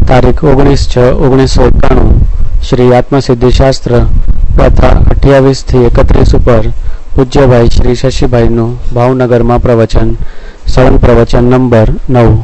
તારીખ 19/6/1991 શ્રી આત્મસિદ્ધિશાસ્ત્ર કથા 28-31 ઉપર પૂજ્યભાઈ શ્રી શશીભાઈનું ભાવનગરમાં પ્રવચન. સળંગ પ્રવચન નંબર 9.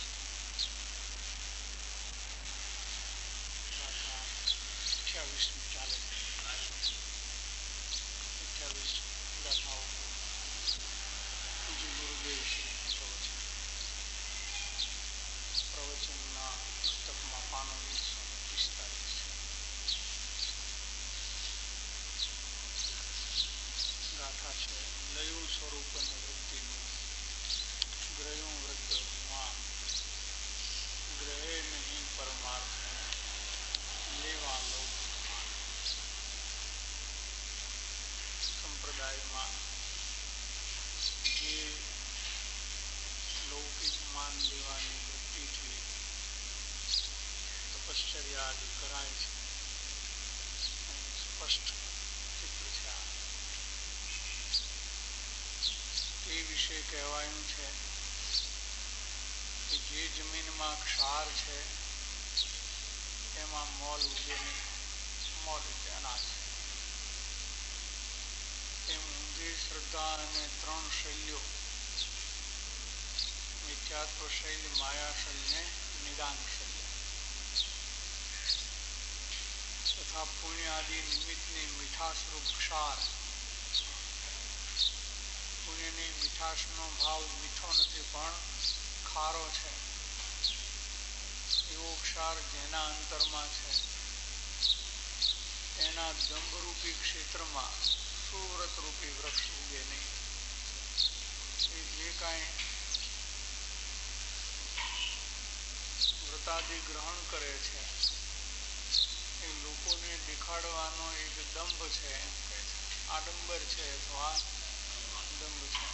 ગ્રહણ કરે છે એ લોકોને દેખાડવાનો એક દંભ છે, એમ કહે છે. આડંબર છે અથવા દંભ છે.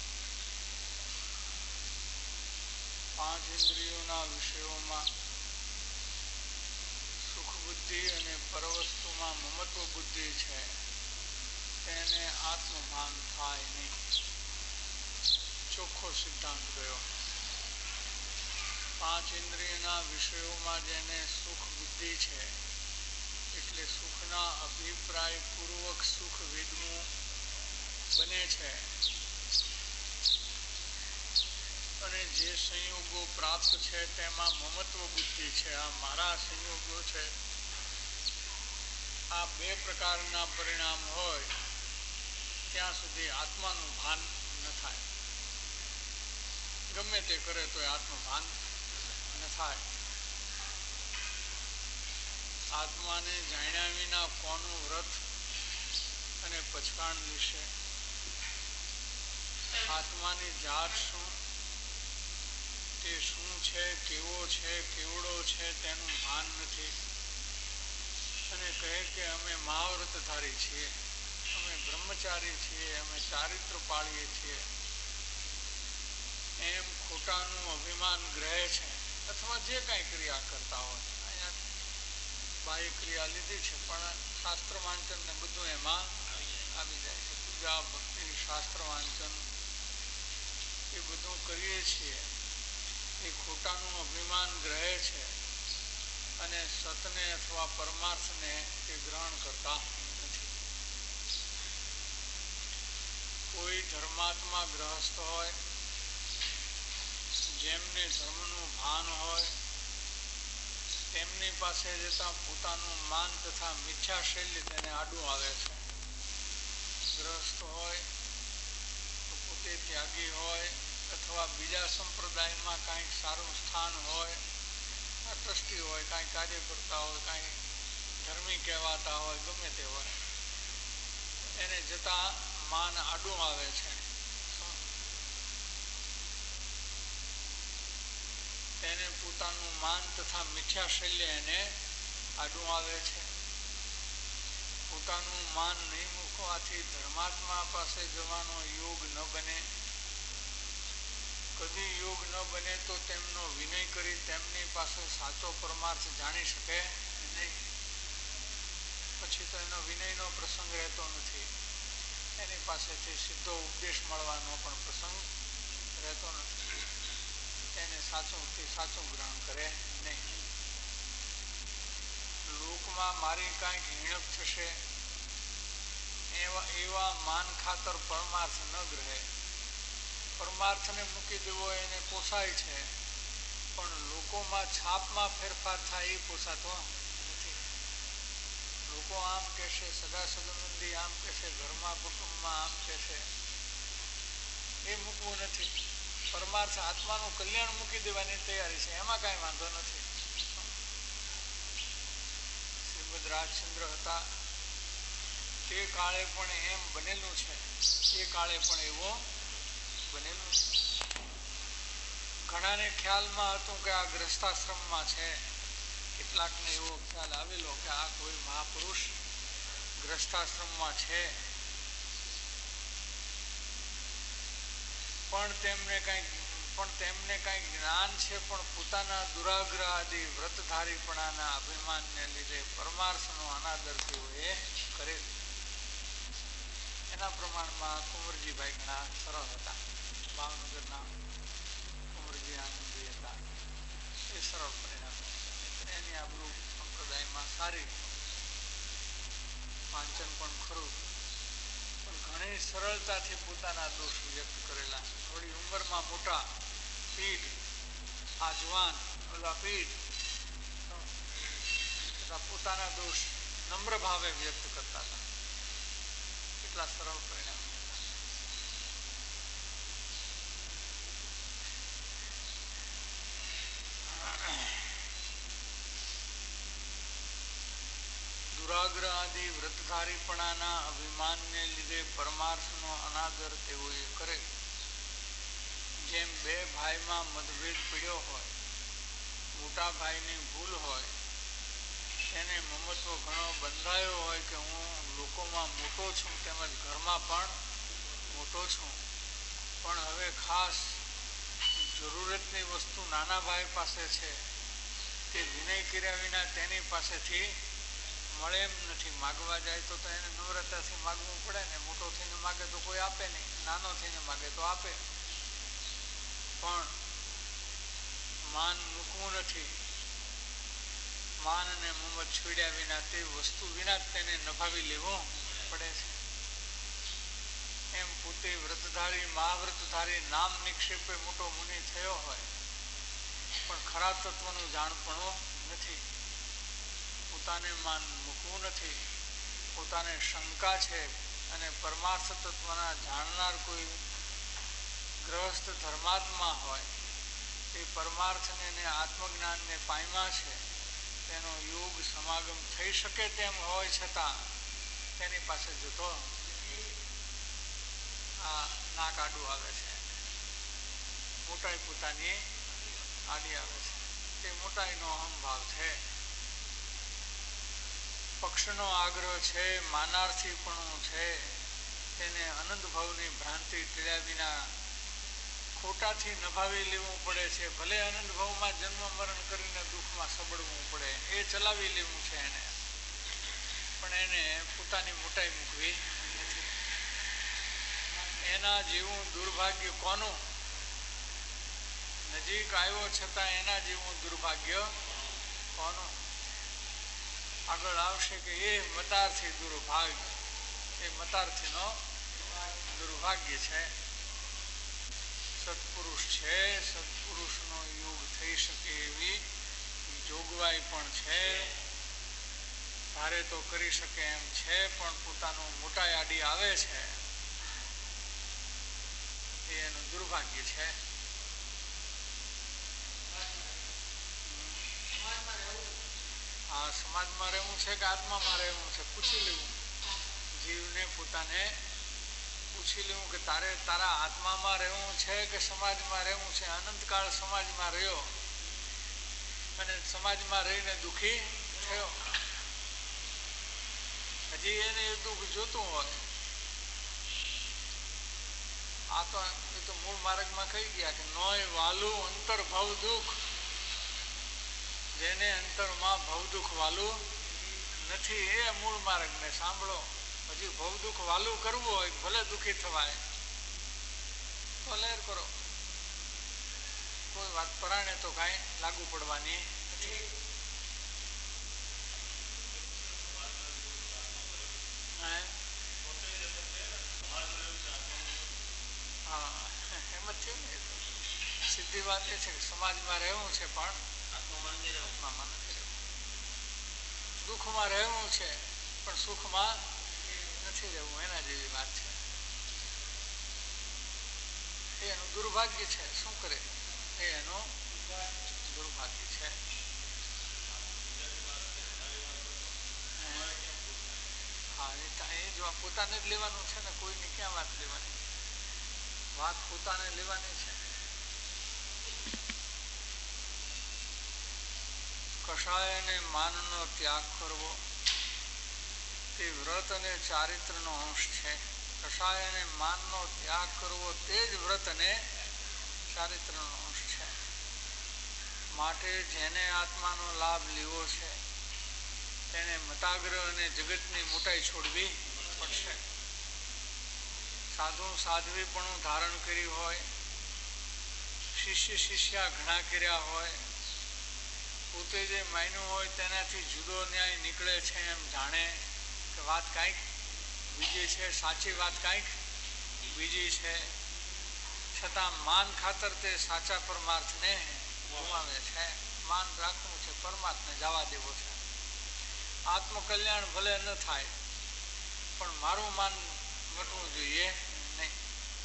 પાંચ ઇન્દ્રિયોના વિષયોમાં સુખ બુદ્ધિ અને પરવસ્તુમાં મમત્વ બુદ્ધિ છે, તેને આત્મભાન થાય નહીં. ચોખ્ખો સિદ્ધાંત ગયો. પાંચ ઇન્દ્રિયના વિષયોમાં જેને સુખ બુદ્ધિ છે એટલે સુખના અભિપ્રાય પૂર્વક સુખ વિદવું બને છે અને જે સંયોગો પ્રાપ્ત છે તેમાં મમત્વ બુદ્ધિ છે, આ મારા સંયોગો છે. આ બે પ્રકારના પરિણામ હોય ત્યાં સુધી આત્માનું ભાન ન થાય. ગમે તે કરે તો આત્મભાન થાય. આત્માને જાણ્યા વિના કોનું વ્રત અને પછાણ વિશે, આત્માની જાત શું, તે શું છે, કેવો છે, કેવડો છે તેનું ભાન નથી. અને કહે કે અમે મહાવ્રતધારી છીએ, અમે બ્રહ્મચારી છીએ, અમે ચારિત્ર પાળીએ છીએ, એમ ખોટાનું અભિમાન ગ્રહે છે. અથવા જે કાંઈ ક્રિયા કરતા હોય, અહીંયા બાહ્ય ક્રિયા લીધી છે પણ શાસ્ત્ર વાંચન ને બધું એમાં આવી જાય છે. પૂજા ભક્તિ શાસ્ત્ર વાંચન એ બધું કરીએ છીએ, એ ખોટાનું અભિમાન ગ્રહે છે અને સતને અથવા પરમાર્થને તે ગ્રહણ કરતા નથી. કોઈ ધર્માત્મા ગ્રહસ્થ હોય, જેમને ધર્મનું ભાન હોય, તેમની પાસે જતા પોતાનું માન તથા મિથ્યા શૈલી તેને આડું આવે છે. ગ્રહસ્થ હોય તો પોતે ત્યાગી હોય અથવા બીજા સંપ્રદાયમાં કાંઈક સારું સ્થાન હોય, ટ્રસ્ટી હોય, કાંઈ કાર્ય કરતા હોય, કાંઈ ધર્મી કહેવાતા હોય, ગમે તે હોય, એને જતા માન આડું આવે છે. તેને પોતાનું માન તથા મિથ્યા શૈલ્ય એને આડું આવે છે. પોતાનું માન નહીં મૂકવાથી ધર્માત્મા પાસે જવાનો યોગ ન બને. કદી યોગ ન બને તો તેમનો વિનય કરી તેમની પાસે સાચો પરમાર્થ જાણી શકે નહીં. પછી તો એનો વિનયનો પ્રસંગ રહેતો નથી. એની પાસેથી સીધો ઉપદેશ મળવાનો પણ પ્રસંગ રહેતો નથી. તેને સાચું ગ્રહણ કરે નહીં. મારી કાંઈક હિણપ થશે એવા માન ખાતર પરમાર્થ ન ગ્રહે. પરમાર્થને મૂકી દેવો એને પોસાય છે, પણ લોકોમાં છાપમાં ફેરફાર થાય એ પોસાતો નથી. લોકો આમ કહેશે, સગા સંબંધી આમ કહેશે, ઘરમાં કુટુંબમાં આમ કહેશે, એ મૂકવું નથી. પરમાર્થ આત્માનું કલ્યાણ મૂકી દેવાની તૈયારી છે, એમાં કાંઈ વાંધો નથી. શ્રીમદ રાજચંદ્ર હતા તે કાળે પણ એમ બનેલું છે, એ કાળે પણ એવો બનેલું છે. ઘણાને ખ્યાલમાં હતું કે આ ગ્રસ્તાશ્રમમાં છે, કેટલાકને એવો ખ્યાલ આવેલો કે આ કોઈ મહાપુરુષ ગ્રસ્તાશ્રમમાં છે, પણ તેમને કંઈક જ્ઞાન છે, પણ પોતાના દુરાગ્રહ આદિ વ્રતધારીપણાના અભિમાનને લીધે પરમાર્થનો અનાદર તેઓએ કરેલ. એના પ્રમાણમાં કુંવરજીભાઈ ઘણા સરળ હતા. ભાવનગરના કુંવરજી આનંદજી હતા, એ સરળ પરિણામ. એની આબરૂ સંપ્રદાયમાં સારી, વાંચન પણ ખરું, પણ ઘણી સરળતાથી પોતાના દોષ વ્યક્ત કરેલા. થોડી ઉંમરમાં મોટા, પીઢ આજવાન, ઓલા પીઢ પોતાના દોષ નમ્ર ભાવે વ્યક્ત કરતા હતા. કેટલા સરળ પરિણામ. દુરાગ્રહ આદિ વ્રતધારીપણાના અભિમાનને લીધે પરમાર્થનો અનાદર તેઓએ કરે. જેમ બે ભાઈમાં મતભેદ પડ્યો હોય, મોટા ભાઈની ભૂલ હોય, એને મમત્વ ઘણો બંધાયો હોય કે હું લોકોમાં મોટો છું, તેમજ ઘરમાં પણ મોટો છું, પણ હવે ખાસ જરૂરતની વસ્તુ નાના ભાઈ પાસે છે, તે વિનય કર્યા વિના તેની પાસેથી મળે એમ નથી. માગવા જાય તો એને નમ્રતાથી માગવું પડે ને. મોટો થઈને માગે તો કોઈ આપે નહીં, નાનો થઈને માગે તો આપે. પણ માન મૂકવું નથી. માન અને મમત છોડ્યા વિના તે વસ્તુ વિના જ તેને નભાવી લેવું પડે છે. એમ પોતે વ્રતધારી, મહાવ્રતધારી, નામ નિક્ષેપે મોટો મુનિ થયો હોય, પણ ખરા તત્વનું જાણપણું નથી. પોતાને માન મૂકવું નથી. પોતાને શંકા છે, અને પરમાર્થ તત્વના જાણનાર કોઈ ગ્રહસ્થ ધર્માત્મા હોય, તે પરમાર્થને અને આત્મજ્ઞાનને પામ્યા છે, તેનો યોગ સમાગમ થઈ શકે તેમ હોય છતાં તેની પાસે જતો આ નાક આડું આવે છે. મોટાઈ પોતાની આડી આવે છે. તે મોટાઈનો અહંભાવ છે. પક્ષનો આગ્રહ છે, માનાર્થીપણું છે, તેને અનંત ભાવની ભ્રાંતિ ટીળ્યા વિના ખોટાથી નભાવી લેવું પડે છે. ભલે અનંત ભાવમાં જન્મ મરણ કરીને દુઃખમાં સબડવું પડે, એ ચલાવી લેવું છે એને, પણ એને પોતાની મોટાઈ મૂકવી નથી. એના જેવું દુર્ભાગ્ય કોનું? નજીક આવ્યો છતાં એના જેવું દુર્ભાગ્ય કોનું? આગળ આવશે કે એ મતાર્થી દુર્ભાગ્ય, એ મતાર્થીનો દુર્ભાગ્ય છે. સત્પુરુષ છે, સત્પુરુષનો યોગ થઈ શકે એવી જોગવાઈ પણ છે, ધારે તો કરી શકે એમ છે, પણ પોતાનું મોટાઈ આડી આવે છે, એ એનું દુર્ભાગ્ય છે. આ સમાજમાં રહેવું છે કે આત્મામાં રહેવું છે, પૂછી લેવું. જીવને પોતાને પૂછી લેવું કે તારે તારા આત્મામાં રહેવું છે કે સમાજમાં રહેવું છે. અનંતકાળ સમાજમાં રહ્યો અને સમાજમાં રહીને દુઃખી થયો. હજી એને એ દુઃખ જોતું હોય. આ તો એ તો મૂળ માર્ગમાં કહી ગયા કે નોય વાલું અંતર ભવ દુઃખ, જેને અંતરમાં ભવ દુઃખ વાલું નથી, એ મૂળ માર્ગને સાંભળો. હજી ભવ દુઃખ વાલું કરવું હોય, ભલે દુઃખી થવાય તો લહેર કરો. કોઈ વાત પરાણે તો કાંઈ લાગુ પડવાની નથી. વાત એ છે કે સમાજમાં રહેવું છે પણ આત્મામાં નથી રહેવું. દુઃખમાં રહેવું છે પણ સુખમાં નથી રહેવું, એના જેવી વાત છે. એનું દુર્ભાગ્ય છે. શું કરે? એનું દુર્ભાગ્ય છે. હા, એ જો પોતાને જ લેવાનું છે ને, કોઈની ક્યાં વાત લેવાની? વાત પોતાને લેવાની છે. કષાયને માનનો ત્યાગ કરવો તે વ્રત અને ચારિત્રનો અંશ છે. કષાય અને માનનો ત્યાગ કરવો તે જ વ્રત અને ચારિત્રનો અંશ છે. માટે જેને આત્માનો લાભ લેવો છે તેને મતાગ્રહ અને જગતની મોટાઈ છોડવી પડશે. સાધુ સાધ્વીપણું ધારણ કર્યું હોય, શિષ્ય શિષ્યા ઘણા કર્યા હોય, પોતે જે માન્યું હોય તેનાથી જુદો ન્યાય નીકળે છે એમ જાણે કે વાત કાંઈક બીજી છે, સાચી વાત કાંઈક બીજી છે, છતાં માન ખાતર તે સાચા પરમાર્થને ગુમાવે છે. માન રાખવું છે, પરમાર્થને જવા દેવો છે. આત્મકલ્યાણ ભલે ન થાય પણ મારું માન ઘટવું જોઈએ નહીં.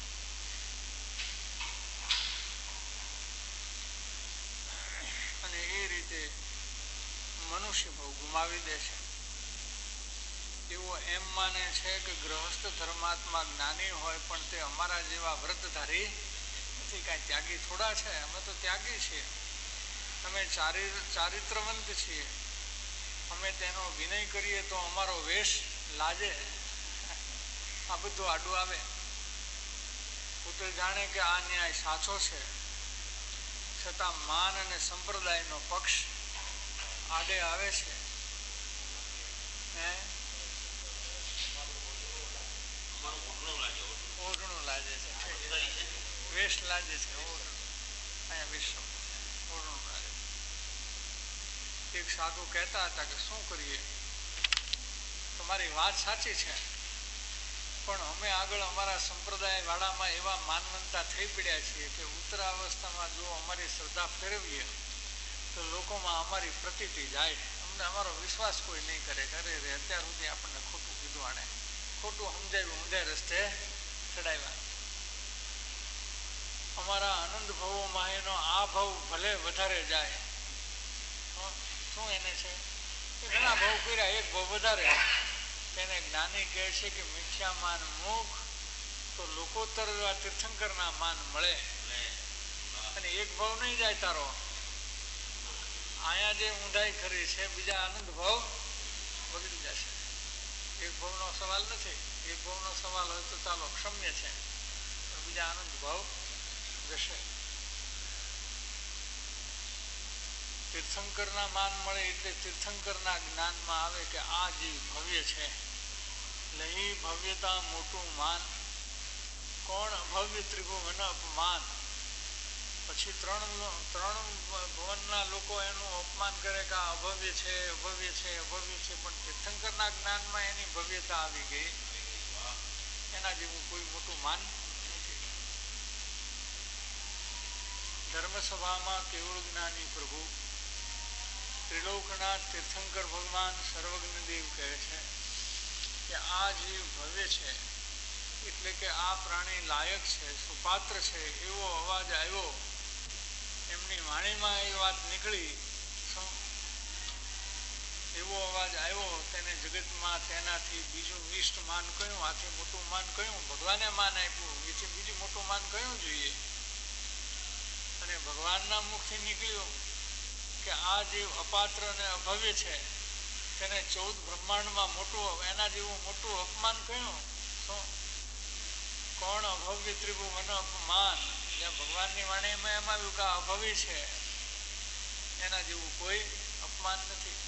અને એ રીતે મનુષ્ય ભાવ ગુમાવી દે છે. એવો એમ માને છે કે ગૃહસ્થ ધર્માત્મા જ્ઞાની હોય પણ તે અમારા જેવા વ્રતધારી નથી. કાંઈ ત્યાગી થોડા છે? અમે તો ત્યાગી છીએ, અમે ચારિત્રવંત છીએ, અમે તેનો વિનય કરીએ તો અમારો વેશ લાજે. આ બધું આડું આવે. પોતે જાણે કે આ ન્યાય સાચો છે, છતાં માન અને સંપ્રદાયનો પક્ષ આડે આવે છે. ઓઢણું લાગે છે, વેશ લાગે છે. અહીંયા વિશ્વ ઓઢણું લાગે છે. એક સાધુ કહેતા હતા કે શું કરીએ, તમારી વાત સાચી છે પણ અમે આગળ અમારા સંપ્રદાય વાળામાં એવા માનવંતા થઈ પડ્યા છીએ કે ઉત્તરાવસ્થામાં જો અમારી શ્રદ્ધા ફેરવીએ તો લોકોમાં અમારી પ્રતીતિ જાય. અમને અમારો વિશ્વાસ કોઈ નહીં કરે. અરે રે, અત્યાર સુધી આપણને ખોટું કીધું, આણે ખોટું સમજાવ્યું, ઊંધે રસ્તે ચડાવ્યા. અમારા આનંદ ભાવોમાં એનો આ ભાવ ભલે વધારે જાય. શું એને છે? ઘણા ભાવ કર્યા, એક ભાવ વધારે. તેને જ્ઞાની કહે છે કે મિથ્યા માન મુખ તો લોકોત્તર તીર્થંકરના માન મળે. અને એક ભાવ નહીં જાય તારો. અહીંયા જે ઊંધાઈ ખરી છે, બીજા આનંદ ભાવ બગડી જશે. એક ભાવનો સવાલ નથી. એક ભાવનો સવાલ હોય તો ચાલો ક્ષમ્ય છે, પણ બીજા આનંદ ભાવ જશે. તીર્થંકરના માન મળે એટલે તીર્થંકરના જ્ઞાનમાં આવે કે આ જીવ ભવ્ય છે. લહી ભવ્યતા મોટું માન, કોણ અભવ્ય ત્રિભુવન અપમાન. પછી ત્રણ ભુવનના લોકો એનું અપમાન કરે કે આ અભવ્ય છે, અભવ્ય છે, અભવ્ય છે, પણ તીર્થંકરના જ્ઞાનમાં એની ભવ્યતા આવી ગઈ. એના જેવું કોઈ મોટું માન નથી. ધર્મસભામાં કેવળ જ્ઞાની પ્રભુ ત્રિલોકના તીર્થંકર ભગવાન સર્વજ્ઞ દેવ કહે છે કે આ જીવ ભવ્ય છે એટલે કે આ પ્રાણી લાયક છે, સુપાત્ર છે, એવો અવાજ આવ્યો. એમની વાણીમાં એ વાત નીકળી, એવો અવાજ આવ્યો. તેને જગતમાં તેનાથી બીજું નિષ્ઠ માન કયું, આથી મોટું માન કયું? ભગવાને માન આપ્યું, એથી બીજું મોટું માન કયું જોઈએ? અને ભગવાનના મુખથી નીકળ્યું કે આ જીવ અપાત્ર અને અભવ્ય છે, તેને 14 બ્રહ્માંડમાં મોટું, એના જેવું મોટું અપમાન કયું? શું? કોણ અભવ્ય ત્રિભુવન અપમાન. જ્યાં ભગવાનની વાણીમાં એમ આવ્યું કે અભવ્ય છે, એના જેવું કોઈ અપમાન નથી.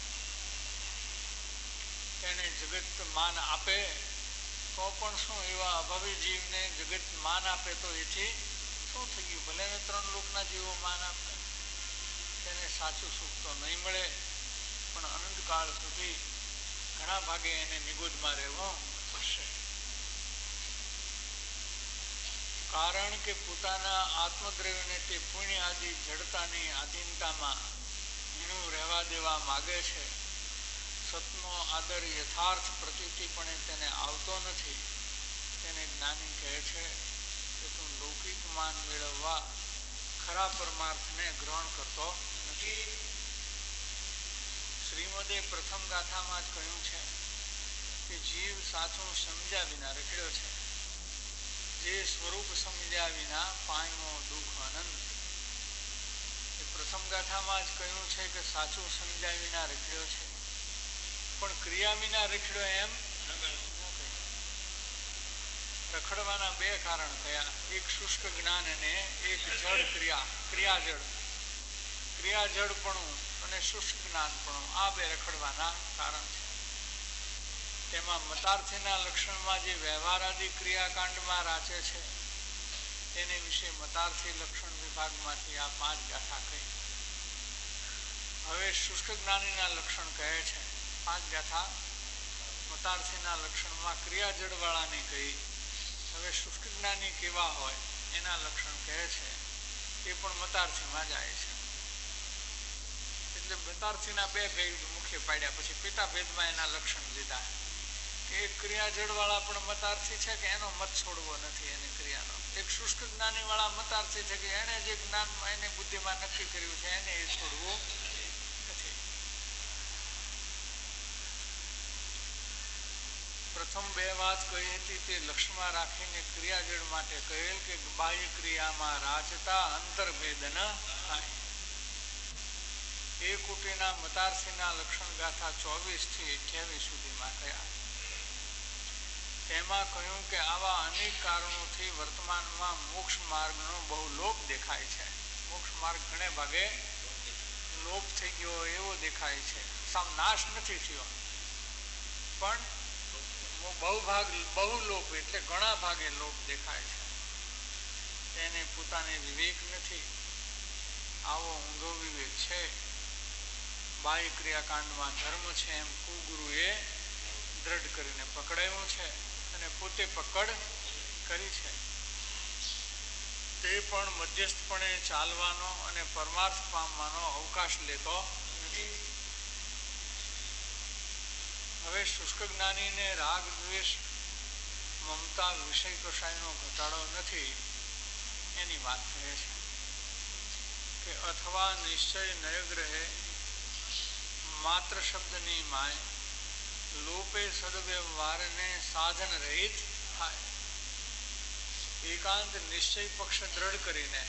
એને જગત માન આપે તો પણ શું, એવા અભવ્ય જીવને જગત માન આપે તો એથી શું થઈ ગયું? ભલે ને 3 લોકના જીવો માન આપે, તેને સાચું સુખ તો નહીં મળે, પણ અનંતકાળ સુધી ઘણા ભાગે એને નિગોદમાં રહેવું પડશે. કારણ કે પોતાના આત્મદ્રવ્યને તે પુણ્ય આદિ જડતાની આધીનતામાં હીણું રહેવા દેવા માગે છે. સતનો આદર યથાર્થ પ્રતીતિપણે તેને આવતો નથી. તેને જ્ઞાની કહે છે કે તું લૌકિક માન મેળવવા ખરા પરમાર્થને ગ્રહણ કરતો નથી. શ્રીમદે પ્રથમ ગાથામાં જ કહ્યું છે કે જીવ સાચું સમજ્યા વિના રખડ્યો છે. જે સ્વરૂપ સમજ્યા વિના પામ્યો દુઃખ આનંદ. એ પ્રથમ ગાથામાં જ કહ્યું છે કે સાચું સમજ્યા વિના રખડ્યો છે, પણ ક્રિયા વિના રખડ્યો એમ ન કહ્યું. રખડવાના બે કારણ કયા? એક શુષ્ક જ્ઞાન અને એક જળ ક્રિયા. ક્રિયાજળપણું અને શુષ્ક જ્ઞાનપણું, આ બે રખડવાના કારણ છે. તેમાં મતાર્થીના લક્ષણમાં જે વ્યવહારાદિ ક્રિયાકાંડમાં રાચે છે તેને વિશે મતાર્થી લક્ષણ વિભાગમાંથી આ 5 ગાથા કહી. હવે શુષ્ક જ્ઞાનીના લક્ષણ કહે છે. 5 ગાથા મતાર્થીના લક્ષણમાં ક્રિયાજળવાળાને કહી. હવે શુષ્ક જ્ઞાની કેવા હોય એના લક્ષણ કહે છે. એ પણ મતાર્થીમાં જાય છે. એટલે મતાર્થીના 2 ભેદ મુખ્ય પાડ્યા, પછી પેટા ભેદમાં એના લક્ષણ લીધા. એક ક્રિયાજળવાળા પણ મતાર્થી છે કે એનો મત છોડવો નથી એની ક્રિયાનો. એક શુષ્ક જ્ઞાની વાળા મતાર્થી છે કે એને જે જ્ઞાનમાં એને બુદ્ધિમાં નક્કી કર્યું છે એને એ છોડવું નથી. પ્રથમ 2 વાત કહી હતી તે લક્ષ્યમાં રાખીને ક્રિયાજળ માટે કહેલ કે બાહ્ય ક્રિયામાં રાચતા અંતર્ભેદ ન થાય. એ કુટીના મતાર્થીના લક્ષણ ગાથા 24 થી 28 સુધીમાં કહ્યા. તેમાં કહ્યું કે આવા અનેક કારણોથી વર્તમાનમાં મોક્ષ માર્ગનો બહુ લોપ દેખાય છે. મોક્ષ માર્ગ ઘણે ભાગે લોપ થઈ ગયો એવો દેખાય છે. સામ નાશ નથી થયો, પણ બહુ લોપ એટલે ઘણા ભાગે લોપ દેખાય છે. તેને પોતાને વિવેક નથી. આવો ઊંધો વિવેક છે. બાહ્ય ક્રિયાકાંડમાં ધર્મ છે એમ કુગુરુએ દ્રઢ કરીને પકડાયું છે અને પોતે પકડ કરી છે. તે પણ મધ્યસ્થપણે ચાલવાનો અને પરમાર્થ પામવાનો અવકાશ લેતો નથી. હવે શુષ્ક જ્ઞાનીને રાગ દ્વેષ મમતા વિષય કશાયનો ઘટાડો નથી એની વાત કહે છે કે અથવા નિશ્ચય નયગ્રહે માત્ર શબ્દની માય લોપે સદવ્યવહારને સાધન રહિત થાય. એકાંત નિશ્ચય પક્ષ દ્રઢ કરીને,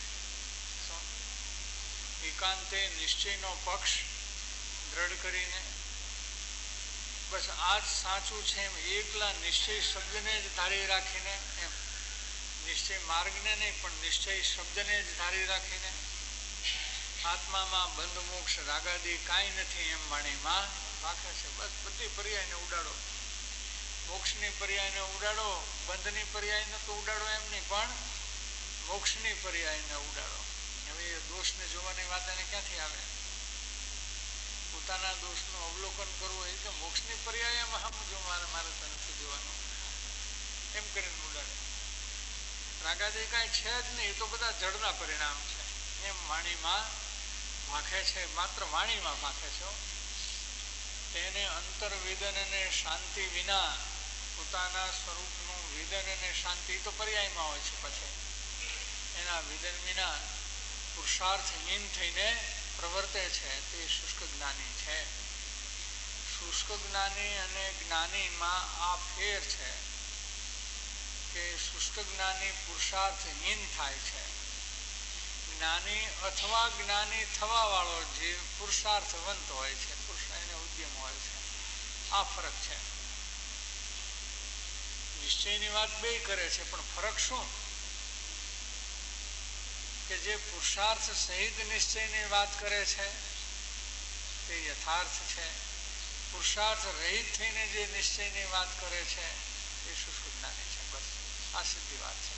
એકાંતે નિશ્ચયનો પક્ષ દ્રઢ કરીને બસ આ જ સાચું છે એમ એકલા નિશ્ચય શબ્દને જ ધારી રાખીને, એમ નિશ્ચય માર્ગને નહીં પણ નિશ્ચય શબ્દને જ ધારી રાખીને આત્મામાં બંધ મોક્ષ રાગાદી કાંઈ નથી એમ વાણીમાં રાખે છે. બસ બધી પર્યાયને ઉડાડો. મોક્ષની પર્યાયને ઉડાડો, બંધની પર્યાયને તો ઉડાડો એમ નહીં, પણ મોક્ષની પર્યાયને ઉડાડો. હવે એ દોષને જોવાની વાત એને ક્યાંથી આવે? પોતાના દોષનું અવલોકન કરવું એ કે મોક્ષની પર્યાયમાં સમજો મારે તો નથી જોવાનું એમ કરીને ઉડાડે. રાગાદી કાંઈ છે જ નહીં, એ તો બધા જડના પરિણામ છે એમ વાણીમાં ભાખે છે. માત્ર વાણીમાં ભાખે છે. તેને અંતર્વેદન અને શાંતિ વિના પોતાના સ્વરૂપનું વેદન અને શાંતિ તો પર્યાયમાં હોય છે. પછી એના વેદન વિના પુરુષાર્થહીન થઈને પ્રવર્તે છે તે શુષ્ક જ્ઞાની છે. શુષ્ક જ્ઞાની અને જ્ઞાનીમાં આ ફેર છે કે શુષ્ક જ્ઞાની પુરુષાર્થહીન થાય છે. જ્ઞાની અથવા જ્ઞાની થવા વાળો જે પુરુષાર્થવંત હોય છે, એને ઉદ્યમ હોય છે. આ ફરક છે. નિશ્ચયની વાત બે કરે છે, પણ ફરક શું? કે જે પુરુષાર્થ સહિત નિશ્ચયની વાત કરે છે તે યથાર્થ છે. પુરુષાર્થ રહિત થઈને જે નિશ્ચયની વાત કરે છે એ શુષ્ક જ્ઞાની છે. બસ આ સીધી વાત છે.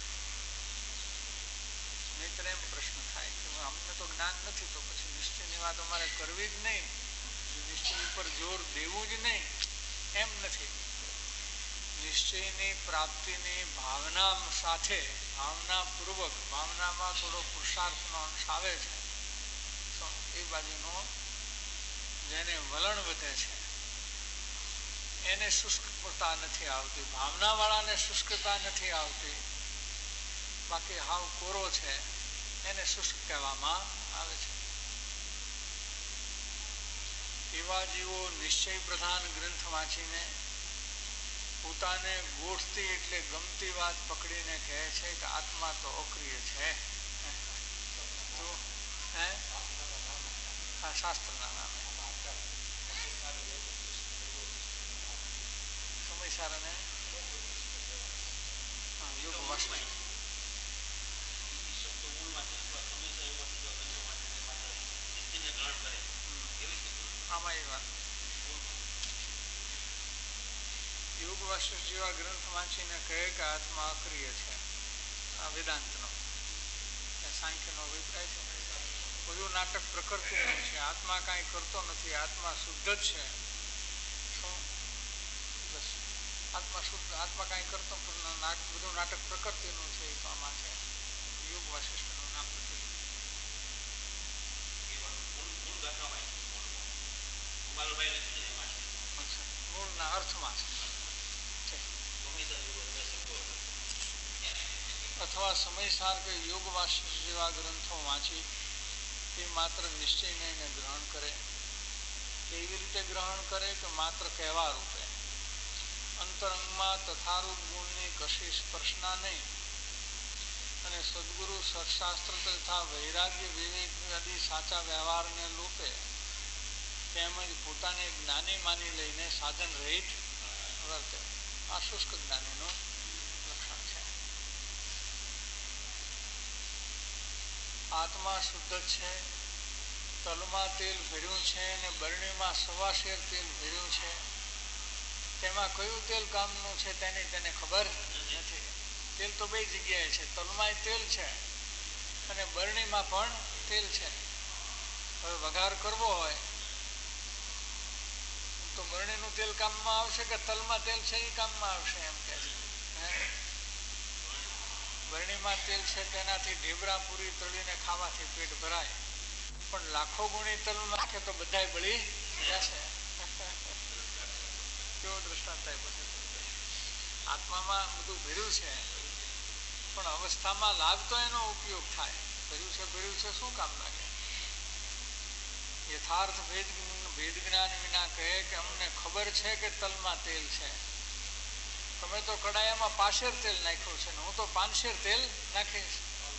નહીતર એમ પ્રશ્ન થાય કે અમને તો જ્ઞાન નથી તો પછી નિશ્ચયની વાત અમારે કરવી જ નહીં, નિશ્ચય ઉપર જોર દેવું જ નહીં, એમ નથી. નિશ્ચયની પ્રાપ્તિની ભાવના સાથે ભાવનાપૂર્વક ભાવનામાં થોડો પુરુષાર્થનો અંશ આવે છે તો એ બાજુનો જેને વલણ વધે છે એને શુષ્કતા નથી આવતી, ભાવનાવાળાને શુષ્કતા નથી આવતી. બાકી હાવ કોરો છે એને શુષ્ક કહેવામાં આવે છે. એવા જીવો નિશ્ચય પ્રધાન ગ્રંથ વાંચીને પોતાને ગોઠતી એટલે ગમતી વાત પકડીને કહે છે કે આત્મા તો અક્રિય છે. તો શાસ્ત્રના નામે સમયસાર અને યોગ વાસના આમાં એ વાત યોગ વાસિષ્ઠ જેવા ગ્રંથ વાંચીને કહે કે આત્મા અક્રિય છે. આ વેદાંતનો સાંખ્યનો અભિપ્રાય છે. બધું નાટક પ્રકૃતિનું છે, આત્મા કાંઈ કરતો નથી, આત્મા શુદ્ધ જ છે. શું બસ આત્મા શુદ્ધ, આત્મા કાંઈ કરતો બધું નાટક પ્રકૃતિનું છે. એ તો આમાં છે યોગ વાસિષ્ઠનું નામ નથી. મૂળના અર્થમાં છે અથવા સમયસાર કે યોગ વાસિષ્ઠ જેવા ગ્રંથો વાંચી એ માત્ર નિશ્ચયને ગ્રહણ કરે. એવી રીતે ગ્રહણ કરે કે માત્ર કહેવા રૂપે અંતરંગમાં તથારૂપ ગુણની કશી સ્પર્શના નહીં અને સદગુરુ સત્શાસ્ત્ર તથા વૈરાગ્ય વિવેક આદિ સાચા વ્યવહારને લોપે તેમજ પોતાને જ્ઞાની માની લઈને સાધન રહિત વર્તે. આ શુષ્ક જ્ઞાનીનું લક્ષણ છે. આત્મા શુદ્ધ છે, તલમાં તેલ ભર્યું છે અને બરણીમાં 1.25 શેર તેલ ભર્યું છે. તેમાં કયું તેલ કામનું છે તેને ખબર નથી. તેલ તો બે જગ્યાએ છે, તલમાં તેલ છે અને બરણીમાં પણ તેલ છે. હવે વઘાર કરવો હોય તો બરણીનું તેલ કામમાં આવશે કે તલમાં તેલ છે એ કામમાં આવશે? એમ કે બરણીમાં તેલ છે તેનાથી ઢેબરા પૂરી તળીને ખાવાથી પેટ ભરાય, પણ લાખો ગુણી તલમાં નાખે તો બધાય બળી જશે. કેવો દ્રષ્ટાંત આપ્યો છે. આત્મામાં બધું ભર્યું છે પણ અવસ્થામાં લાભ તો એનો ઉપયોગ થાય. ભર્યું છે શું કામ લાગે? યથાર્થ ભેદ જ્ઞાન વિના કહે કે અમને ખબર છે કે તલમાં તેલ છે, તમે તો કડાયામાં 5 શેર તેલ નાખ્યું છે ને હું તો 5 શેર તેલ નાખીશ.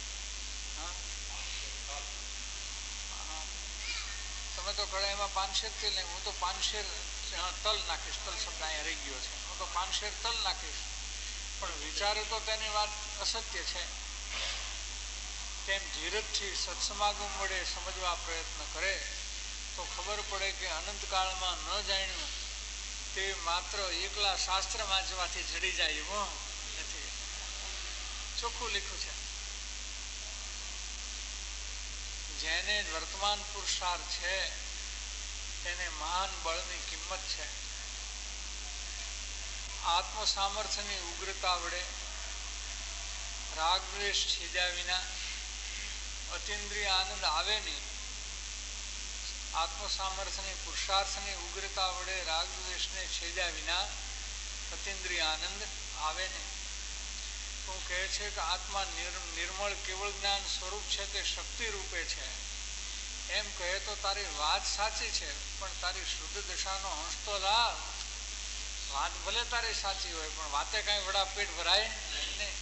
તમે તો કડાઈમાં 5 શેર તેલ નાખ્યું, હું તો 5 શેર તલ નાખીશ. તલ શબ્દ અહીંયા રહી ગયો છે. હું તો 5 શેર તલ નાખીશ, પણ વિચારે તો તેની વાત અસત્ય છે. તેમ ધીરજથી સત્સમાગમ વડે સમજવા પ્રયત્ન કરે તો ખબર પડે કે અનંતકાળમાં ન જાણ્યું તે માત્ર એકલા શાસ્ત્ર વાંચવાથી જડી જાય એવું નથી. ચોખ્ખું લખ્યું છે. જેને વર્તમાન પુરુષાર્થ છે તેને મહાન બળની કિંમત છે. આત્મ સામર્થ્યની ઉગ્રતા વડે રાગ દ્વેષ છેદ્યા વિના અતિન્દ્રિય આનંદ આવે નહીં. આત્મ સામર્થ્યની પુરુષાર્થની ઉગ્રતા વડે રાગ દ્વેષને છેદ્યા વિના અતિન્દ્રિય આનંદ આવે નહીં. તો કહે છે કે આત્મા નિર્મળ કેવળ જ્ઞાન સ્વરૂપ છે, તે શક્તિ રૂપે છે. એમ કહે તો તારી વાત સાચી છે, પણ તારી શુદ્ધ દશાનો અંશ તો લાવ. વાત ભલે તારી સાચી હોય પણ વાતે કાંઈ વડા પેટ ભરાય નહીં.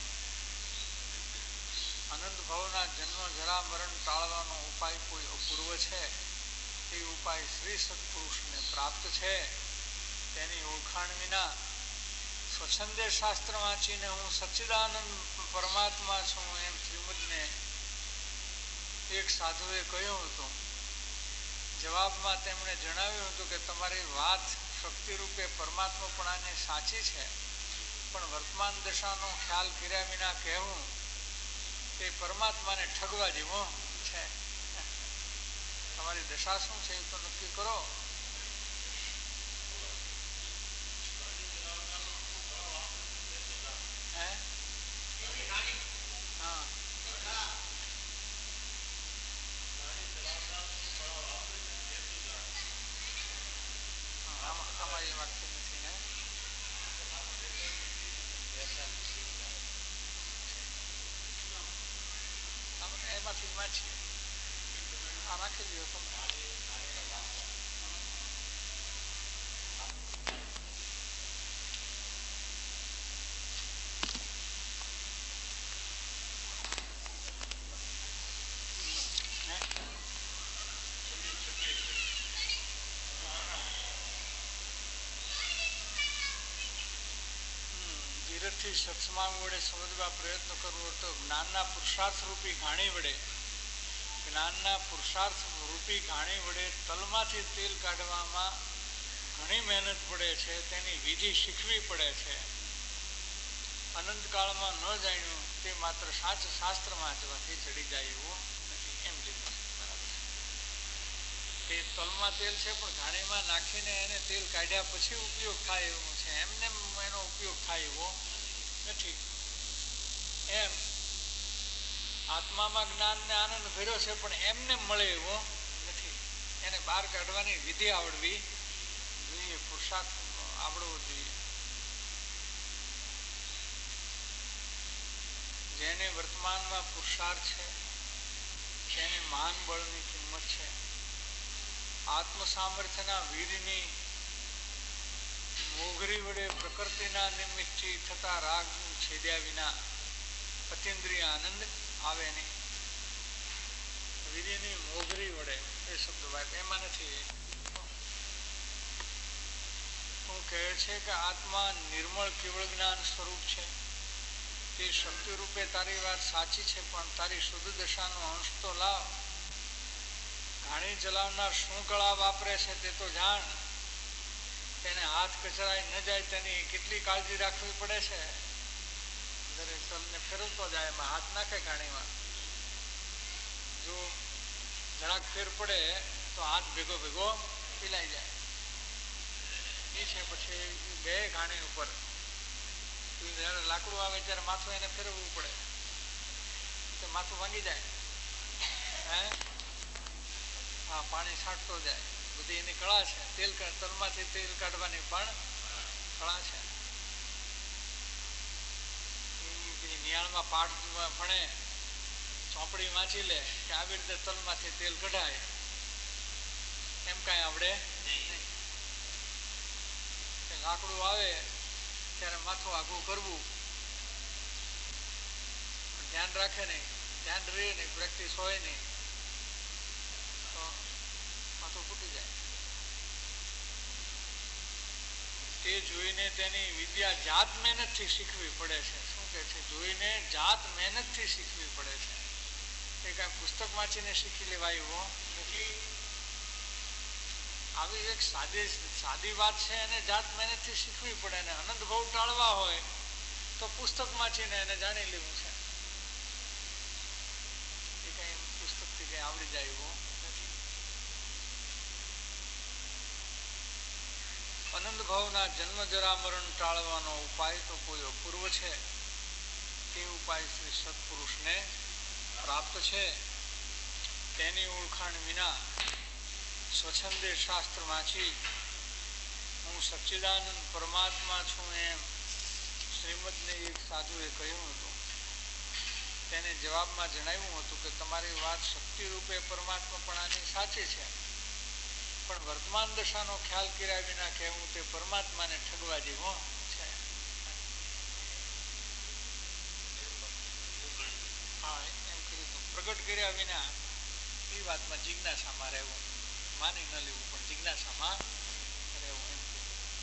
આનંદ ભાવના જન્મ જરા મરણ ટાળવાનો ઉપાય કોઈ અપૂર્વ છે. એ ઉપાય શ્રી સત્પુરુષને પ્રાપ્ત છે. તેની ઓળખાણ વિના સ્વચ્છંદે શાસ્ત્ર વાંચીને હું સચ્ચિદાનંદ પરમાત્મા છું એમ શ્રીમદને એક સાધુએ કહ્યું હતું. જવાબમાં તેમણે જણાવ્યું હતું કે તમારી વાત શક્તિરૂપે પરમાત્માપણાને સાચી છે, પણ વર્તમાન દશાનો ખ્યાલ કર્યા વિના કહેવું તે પરમાત્માને ઠગવા જેવું છે. તમારી દશા શું છે એ તો નક્કી કરો. મૂકી દો તમે. ધીરજથી સત્સંગ વડે સમજવા પ્રયત્ન કરવો તો જ્ઞાનના પુરુષાર્થ રૂપી ઘાણી વડે તલમાંથી તેલ કાઢવામાં ઘણી મહેનત પડે છે. તેની વિધિ શીખવી પડે છે. અનંતકાળમાં ન જાણ્યું તે માત્ર શાસ્ત્રમાં જવાથી ચડી જાય એવું નથી એમ લીધું છે. બરાબર તે તલમાં તેલ છે પણ ઘાણીમાં નાખીને એને તેલ કાઢ્યા પછી ઉપયોગ થાય એવું છે. એમને એનો ઉપયોગ થાય એવો નથી. એમ આત્મામાં જ્ઞાન ને આનંદ ભર્યો છે પણ એમને મળે એવો નથી. એને બહાર કાઢવાની વિધિ આવડવી જોઈએ, પુરુષાર્થ આવડવો જોઈએ. જેને વર્તમાનમાં પુરુષાર્થ છે તેને મહાન બળની કિંમત છે. આત્મ સામર્થ્યના વીરની મોગરી વડે પ્રકૃતિના નિમિત્તથી થતા રાગ છેદ્યા વિના અતિન્દ્રિય આનંદ આવે નહીં. વીરની મોગરી વડે એ શબ્દ વાત એમાં નથી. હું કહે છે કે આત્મા નિર્મળ કેવળ જ્ઞાન સ્વરૂપ છે. તે શક્તિ રૂપે તારી વાત સાચી છે પણ તારી શુદ્ધ દશાનો અંશ તો લાવ. ઘાણી ચલાવનાર શું કળા વાપરે છે તે તો જાણ. તેને હાથ કચરાઈ ન જાય તેની કેટલી કાળજી રાખવી પડે છે. દરેક તલને ફેરવતો જાય એમાં હાથ નાખે ઘાણીમાં. જો જરાક ફેર પડે તો હાથ ભેગો પીલાઈ જાય. એ છે પછી બે ઘાણી ઉપર જયારે લાકડું આવે ત્યારે માથું એને ફેરવવું પડે તો માથું ભાંગી જાય. હા, પાણી છાંટતો જાય. બધી એની કળા છે. તલમાંથી તેલ કાઢવાની પણ કળા છે. નિયાળમાં પાઠ ભણે, ચોપડી વાંચી લે કે આવી રીતે તલમાંથી તેલ કઢાય એમ કાંઈ આવડે નહીં. લાકડું આવે ત્યારે માથું આઘું કરવું ધ્યાન રાખે નહીં, ધ્યાન રહે નહીં, પ્રેક્ટિસ હોય નહીં તો માથું ફૂટી જાય. તે જોઈને તેની વિદ્યા જાત મહેનતથી શીખવી પડે છે. શું કે છે? જોઈને જાત મહેનતથી શીખવી પડે છે. એ કાંઈ પુસ્તક વાંચીને શીખી લેવાય એવો નથી. આવી એક સાદી વાત છે એને જાત મહેનતથી શીખવી પડે. ને અનંતભાવ ટાળવા હોય તો પુસ્તક વાંચીને એને જાણી લેવું છે. એ કઈ પુસ્તકથી કઈ આવડી જાય એવું નથી. અનંત ભાવના જન્મ જરા મરણ ટાળવાનો ઉપાય તો કોઈ અપૂર્વ છે. તે ઉપાય શ્રી સત્પુરુષને પ્રાપ્ત છે. તેની ઓળખાણ વિના સ્વચ્છંદે શાસ્ત્ર વાંચી હું સચ્ચિદાનંદ પરમાત્મા છું એમ શ્રીમદને એક સાધુએ કહ્યું હતું. તેને જવાબમાં જણાવ્યું હતું કે તમારી વાત શક્તિ રૂપે પરમાત્માપણાની સાચી છે પણ વર્તમાન દશાનો ખ્યાલ કર્યા વિના કહેવું તે પરમાત્માને ઠગવા જેવું છે. હા, એમ કીધું. પ્રગટ કર્યા વિના એ વાતમાં જિજ્ઞાસામાં રહેવું, માની ન લેવું પણ જિજ્ઞાસામાં રહેવું એમ.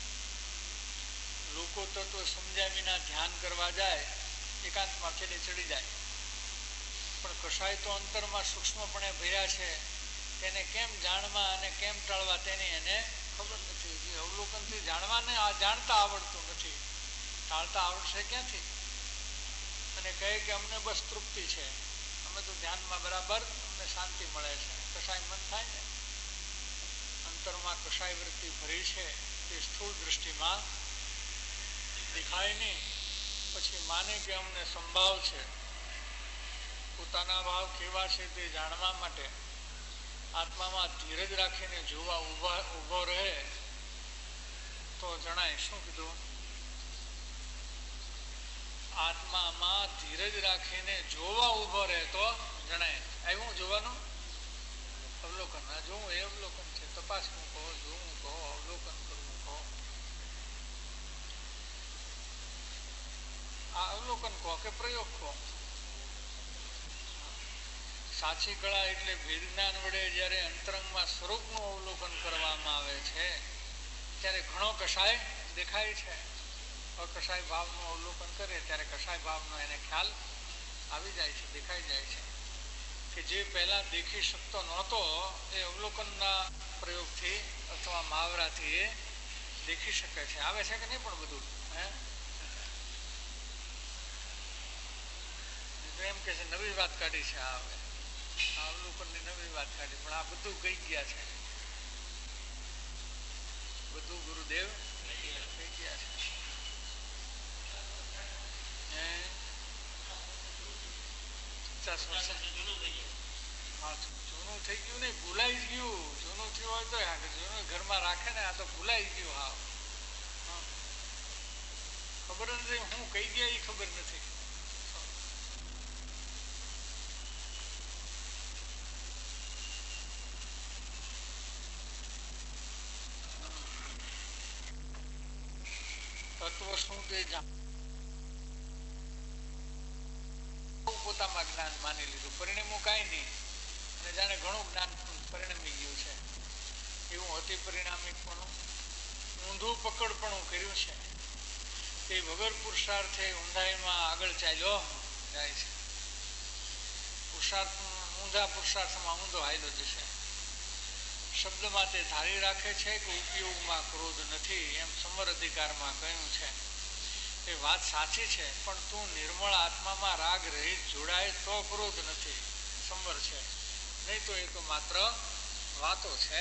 લોકો તત્વ સમજ્યા વિના ધ્યાન કરવા જાય એકાંતમાં ખેડે ચડી જાય પણ કશાય તો અંતરમાં સૂક્ષ્મપણે ભર્યા છે. તેને કેમ જાણવા અને કેમ ટાળવા તેની એને ખબર નથી. જે અવલોકનથી જાણવાને જાણતા આવડતું નથી, ટાળતા આવડશે ક્યાંથી? અને કહે કે અમને બસ તૃપ્તિ છે, અમે તો ધ્યાનમાં બરાબર, અમને શાંતિ મળે છે. કશાય મન થાય ને અંતરમાં કશાય વૃત્તિ ભરી છે તે સ્થૂળ દ્રષ્ટિમાં દેખાય નહીં. પછી માને કે અમને સંભાવ છે. પોતાના ભાવ કેવા છે તે જાણવા માટે આત્મામાં ધીરજ રાખીને જોવા ઊભો રહે તો જણાય. શું કીધું? આત્મામાં ધીરજ રાખીને જોવા ઊભો રહે તો જણાય. આવ્યું જોવાનું? અવલોકન. આ જોવું એ અવલોકન છે. તપાસવું કહો, જોવું કહો, અવલોકન કરવું કહો. આ અવલોકન કહો કે પ્રયોગ કહો. સાચી કળા એટલે ભેદ જ્ઞાન વડે જ્યારે અંતરંગમાં સ્વરૂપનું અવલોકન કરવામાં આવે છે ત્યારે ઘણો કષાય દેખાય છે. અકષાય ભાવનું અવલોકન કરે ત્યારે કષાય ભાવનો એને ખ્યાલ આવી જાય છે, દેખાઈ જાય છે કે જે પહેલા દેખી શકતો નહોતો એ અવલોકનના પ્રયોગથી અથવા મહાવરાથી એ દેખી શકે છે. આવે છે કે નહીં પણ બધું? એમ કે છે નવી વાત કાઢી છે. આવે આ અવલોકનની નવી વાત કાઢી, પણ આ બધું કહી ગયા છે. બધું ગુરુદેવ કહી ગયા છે. જૂનું થઈ ગયું નહીં, ભૂલાઈ ગયું. જૂનું થયું હોય તો જૂનું ઘરમાં રાખે ને, આ તો ભૂલાઈ ગયું. હા, ખબર નથી હું કહી ગયા એ ખબર નથી. તત્વ શું તે પોતામાં જ્ઞાન માની લીધું, પરિણામો કાંઈ નહીં, અને જાણે ઘણું જ્ઞાન પરિણમી ગયું છે એવું અતિ પરિણામિક પણ ઊંધું પકડપણું કર્યું છે. તે વગર પુરુષાર્થે ઊંધાઈમાં આગળ ચાલ્યો જાય છે. ઊંધા પુરુષાર્થમાં ઊંધો હાયલો જશે. શબ્દમાં તે ધારી રાખે છે કે ઉપયોગમાં ક્રોધ નથી, એમ સમર અધિકારમાં કહ્યું છે. એ વાત સાચી છે, પણ તું નિર્મળ આત્મામાં રાગ રહિત જોડાય તો ક્રોધ નથી, સમર છે. નહીં તો એ તો માત્ર વાતો છે.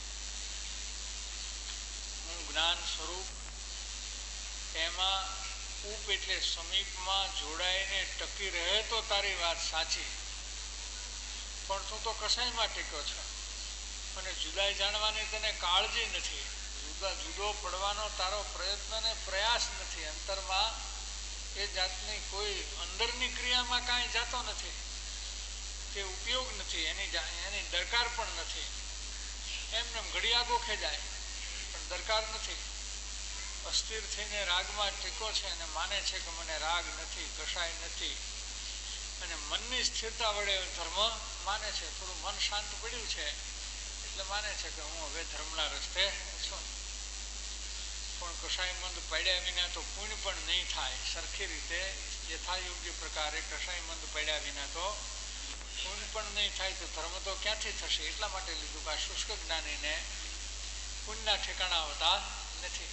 હું જ્ઞાન સ્વરૂપ એમાં ઉપ એટલે સમીપમાં જોડાઈને ટકી રહે તો તારી વાત સાચી, પણ તું તો કસાઈમાં ટીક્યો છો અને જુદાઈ જાણવાની તને કાળજી નથી. જુદો પડવાનો તારો પ્રયત્ન ને પ્રયાસ નથી. અંતરમાં એ જાતની કોઈ અંદરની ક્રિયામાં કાંઈ જાતો નથી, તે ઉપયોગ નથી, એની દરકાર પણ નથી. એમને ઘડિયા ગોખે જાય પણ દરકાર નથી. અસ્થિર થઈને રાગમાં ટીકો છે અને માને છે કે મને રાગ નથી, કશાય નથી, અને મનની સ્થિરતા વડે ધર્મ માને છે. થોડું મન શાંત પડ્યું છે એટલે માને છે કે હું હવે ધર્મના રસ્તે છું. પણ કશાય મંદ પડ્યા વિના તો પુણ્ય પણ નહીં થાય. સરખી રીતે યથાયોગ્ય પ્રકારે કશાય મંદ પડ્યા વિના તો પુણ્ય પણ નહીં થાય, તો ધર્મ તો ક્યાંથી થશે? એટલા માટે લીધું કે આ શુષ્ક જ્ઞાનીને પુણ્યના ઠેકાણા હોતા નથી.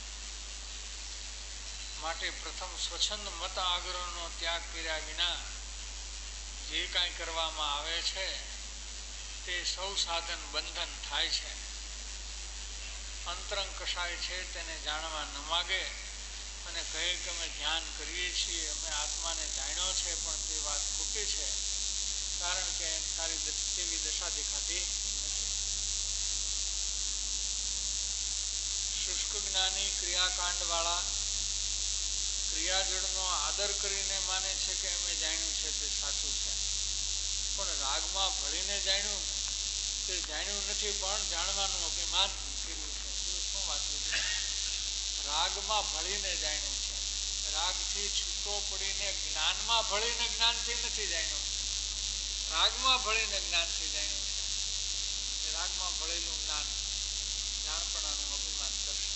માટે પ્રથમ સ્વચ્છંદ મત આગ્રહનો ત્યાગ કર્યા વિના જે કાંઈ કરવામાં આવે છે તે સૌ સાધન બંધન થાય છે. અંતરંગ કશાય છે તેને જાણવા ન માગે અને કહે કે અમે ધ્યાન કરીએ છીએ, અમે આત્માને જાણ્યો છે, પણ તે વાત ખોટી છે, કારણ કે સારી તેવી દશા દેખાતી નથી. શુષ્ક જ્ઞાની ક્રિયાકાંડ વાળા ક્રિયાજળનો આદર કરીને માને છે કે અમે જાણ્યું છે તે સાચું છે, પણ રાગમાં ભળીને જાણ્યું તે જાણ્યું નથી, પણ જાણવાનું અભિમાન કર્યું છે. શું વાત લીધી? રાગમાં ભળીને જાણ્યું છે. રાગથી છૂટો પડીને જ્ઞાનમાં ભળીને જ્ઞાનથી નથી જાણ્યું, રાગમાં ભળીને જ્ઞાનથી જાણ્યું છે. રાગમાં ભળેલું જ્ઞાન જાણપણાનું અભિમાન કરશે.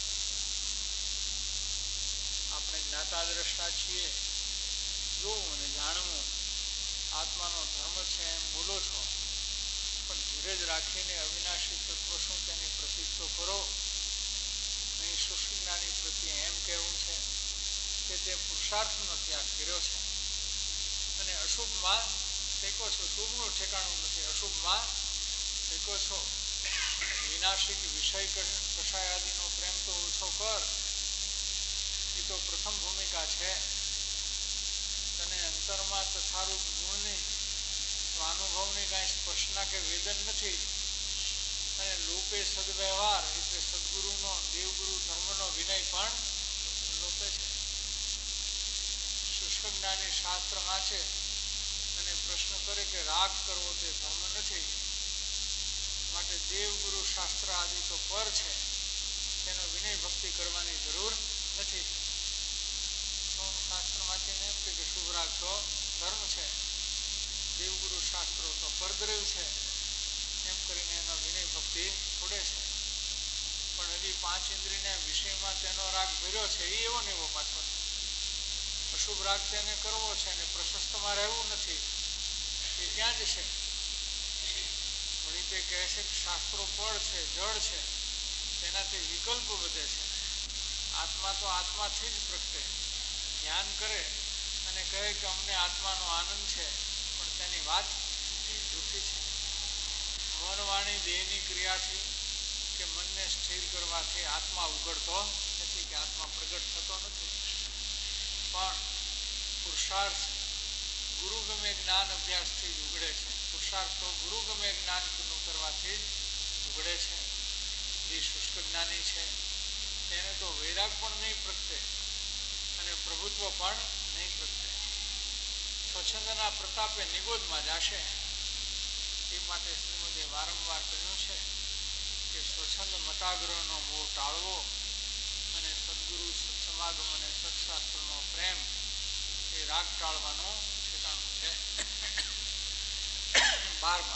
આપણે જ્ઞાતા દ્રષ્ટા છીએ, જોવું અને જાણવું આત્માનો ધર્મ છે એમ બોલો છો, પણ ધીરજ રાખીને અવિનાશી તત્વ શું તેની પ્રસિદ્ધ તો કરો. અહીં શુષ્ક જ્ઞાની પ્રત્યે એમ કહેવું છે કે તે પુરુષાર્થનો ત્યાગ કર્યો છે અને અશુભમાં ટેકો છો. શુભનું ઠેકાણું નથી, અશુભમાં ટેકો છો. વિનાશિક વિષય કષાય આદિનો પ્રેમ તો ઓછો કર, એ તો પ્રથમ ભૂમિકા છે. તને અંતરમાં તથારૂપ ગુણની સ્વાનુભવની કાંઈ સ્પર્શના કે વેદન નથી, અને લોપે સદવ્યવહાર એટલે સદગુરુનો દેવગુરુ ધર્મનો વિનય પણ લોપે છે. શુષ્ક જ્ઞાની શાસ્ત્ર વાંચે અને પ્રશ્ન કરે કે રાગ કરવો તે ધર્મ નથી, માટે દેવગુરુ શાસ્ત્ર આદિ તો પર છે, તેનો વિનય ભક્તિ કરવાની જરૂર નથી. તો શાસ્ત્ર વાંચીને એમ કે શુભ રાગ તો ધર્મ છે, દેવગુરુ શાસ્ત્રો તો પરદ્રવ છે, એમ કરીને એનો વિનય ભક્તિ છોડે છે. પણ હજી 5 ઇન્દ્રિયના વિષયમાં તેનો રાગ ભર્યો છે, એ એવો ને એવો પાછો છે. અશુભ રાગ તેને કરવો છે અને પ્રશસ્તમાં રહેવું નથી, એ ત્યાં જ છે. વળી તે કહે છે કે શાસ્ત્રો પળ છે, જળ છે, તેનાથી વિકલ્પ વધે છે. આત્મા તો આત્માથી જ પ્રગટે. ધ્યાન કરે અને કહે કે અમને આત્માનો આનંદ છે, પણ તેની વાત જૂઠી છે. મન વાણી દેહની ક્રિયાથી કે મનને સ્થિર કરવાથી આત્મા ઉઘડતો નથી, કે આત્મા પ્રગટ થતો નથી. પણ પુરુષાર્થ ગુરુગમે જ્ઞાન અભ્યાસથી જ ઉઘડે છે. પુરુષાર્થ તો ગુરુગમે જ્ઞાન કરવાથી જ ઉઘડે છે. જે શુષ્ક જ્ઞાની છે તેને તો વૈરાગ પણ નહીં પ્રગટે અને પ્રભુત્વ પણ નહીં પ્રગટે. સ્વચ્છંદના પ્રતાપે નિગોદમાં જશે. એ માટે શ્રીમદે વારંવાર કહ્યું છે કે સ્વચ્છંદ મતાગ્રહનો મોહ ટાળવો અને સદગુરુ સત્સમાગમ અને સત્શાસ્ત્રનો પ્રેમ એ રાગ ટાળવાનો ઠેકાણું છે. 12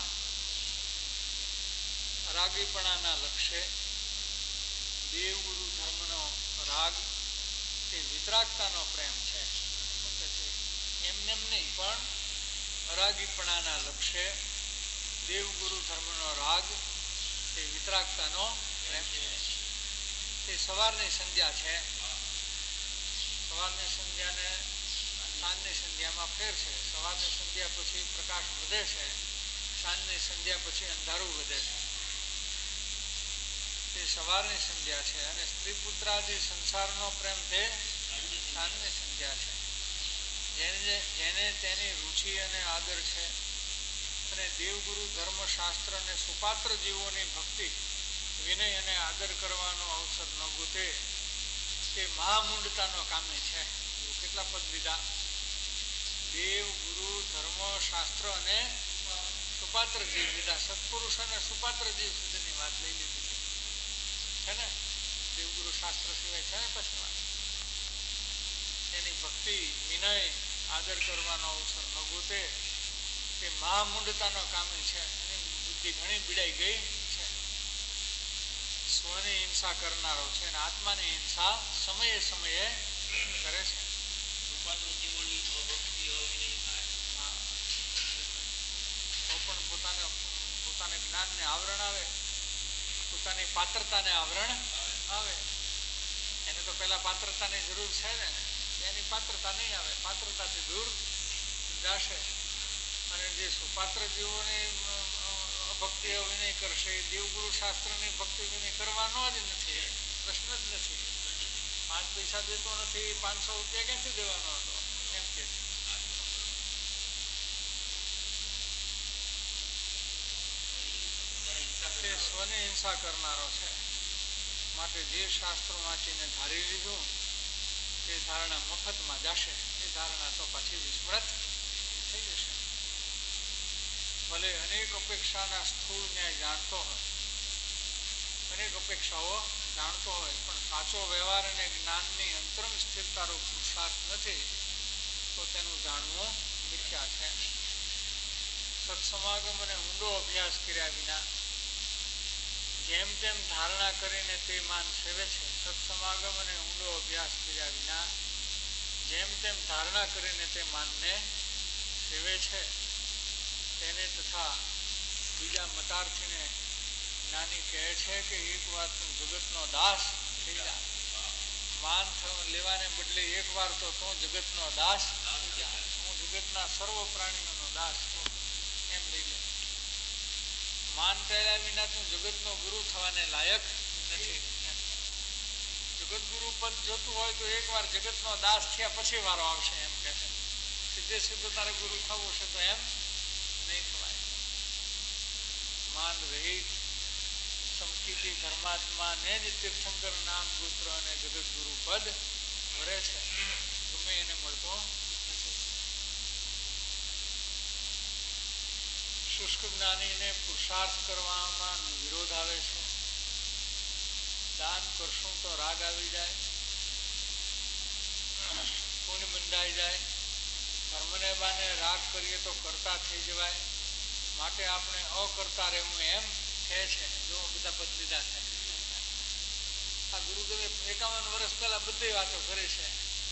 રાગીપણાના લક્ષ્ય દેવગુરુ ધર્મનો રાગ તે વિતરાગતાનો પ્રેમ છે. શું કહે છે? એમને એમ નહીં, પણ અરાગીપણાના લક્ષ્ય દેવગુરુ ધર્મનો રાગ તે વિતરાગતાનો પ્રેમ છે. તે સવારની સંધ્યા છે. સવારની સંધ્યાને સાંજની સંધ્યામાં ફેર છે. સવારની સંધ્યા પછી પ્રકાશ વધે છે, સાંજની સંધ્યા પછી અંધારું વધે છે. તે સવારની સંધ્યા છે. અને સ્ત્રી પુત્રાદિ સંસારનો પ્રેમ તે સાંજની સંધ્યા છે. જેને તેની રુચિ અને આદર છે અને દેવગુરુ ધર્મશાસ્ત્ર અને સુપાત્ર જીવોની ભક્તિ વિનય અને આદર કરવાનો અવસર ન ગોતે તે મહામૂંડતાનો કામી છે. કેટલા પદ લીધા? દેવ, ગુરુ, ધર્મ, શાસ્ત્ર અને સુપાત્ર જીવ લીધા. સત્પુરુષ અને સુપાત્ર જીવ સુધીની વાત લઈ લીધી છે ને. દેવગુરુ શાસ્ત્ર સિવાય છે ને પછી વાત. એની ભક્તિ વિનય આદર કરવાનો અવસર ન ગોતે તે મહામૂંડતાનો કામી છે. એની બુદ્ધિ ઘણી બીડાઈ ગઈ છે. સ્વની હિંસા કરનારો છે અને આત્માની હિંસા સમયે સમયે કરે છે. તો પણ પોતાને જ્ઞાનને આવરણ આવે, પોતાની પાત્રતાને આવરણ આવે. એને તો પેલા પાત્રતાની જરૂર છે ને, એની પાત્રતા નહીં આવે. પાત્રતાથી દૂર જશે. અને જે સુપાત્ર જીવોની ભક્તિ વિનય કરશે એ દેવગુરુ શાસ્ત્રની ભક્તિ વિનય કરવાનો જ નથી. પ્રશ્ન જ નથી. 5 પૈસા દેતો નથી, 500 રૂપિયા ક્યાંથી દેવાનો હતો એમ કે તે સ્વની હિંસા કરનારો છે. માટે જે શાસ્ત્રો વાંચીને ધારી લીધું તે ધારણા મફતમાં જશે. એ ધારણા તો પછી વિસ્મૃત થઈ જશે. ભલે અનેક અપેક્ષાના સ્થૂળ ન્યાય જાણતો હોય, અનેક અપેક્ષાઓ જાણતો હોય, પણ સાચો વ્યવહાર અને જ્ઞાનની અંતરંગ સ્થિરતારૂપ પુરુષાર્થ નથી તો તેનું જાણવું મિથ્યા છે. સત્સમાગમ અને ઊંડો અભ્યાસ કર્યા વિના જેમ તેમ ધારણા કરીને તે માન સેવે છે. સત્સમાગમ અને ઊંડો અભ્યાસ કર્યા વિના જેમ તેમ ધારણા કરીને તે માનને સેવે છે. તેને તથા બીજા મતાર્થીને જ્ઞાની કહે છે કે એક વાર તું જગતનો દાસ થઈ જા. માન લેવાને બદલે એક વાર તો તું જગતનો દાસ થઈ જા. હું જગતના સર્વ પ્રાણીઓનો દાસ છું એમ લઈ લે. માન પહેર્યા વિના તું જગતનો ગુરુ થવાને લાયક નથી. જગતગુરુ પદ જોતું હોય તો એક વાર જગતનો દાસ થયા પછી વારો આવશે એમ કહે છે. સીધે સીધું તારે ગુરુ થવું છે તો એમ નહીં થવાય. માન રહિત સમકીતી ધર્માત્મા ને જ તીર્થંકર નામ ગોત્ર અને જગતગુરુ પદ વરે છે. ગમે એને મળતો નથી. શુષ્ક જ્ઞાનીને પુરુષાર્થ કરવામાં વિરોધ આવે છે. દાન કરશું તો રાગ આવી જાય, પુણ્ય બંધાઈ જાય. ધર્મને બાને રાગ કરીએ તો કરતા થઈ જવાય. માટે આપણે અકર્તા રહેવું એમ કહે છે. જો બધા પદ લીધા છે. આ ગુરુદેવે 51 વર્ષ પહેલા બધી વાતો કરી છે.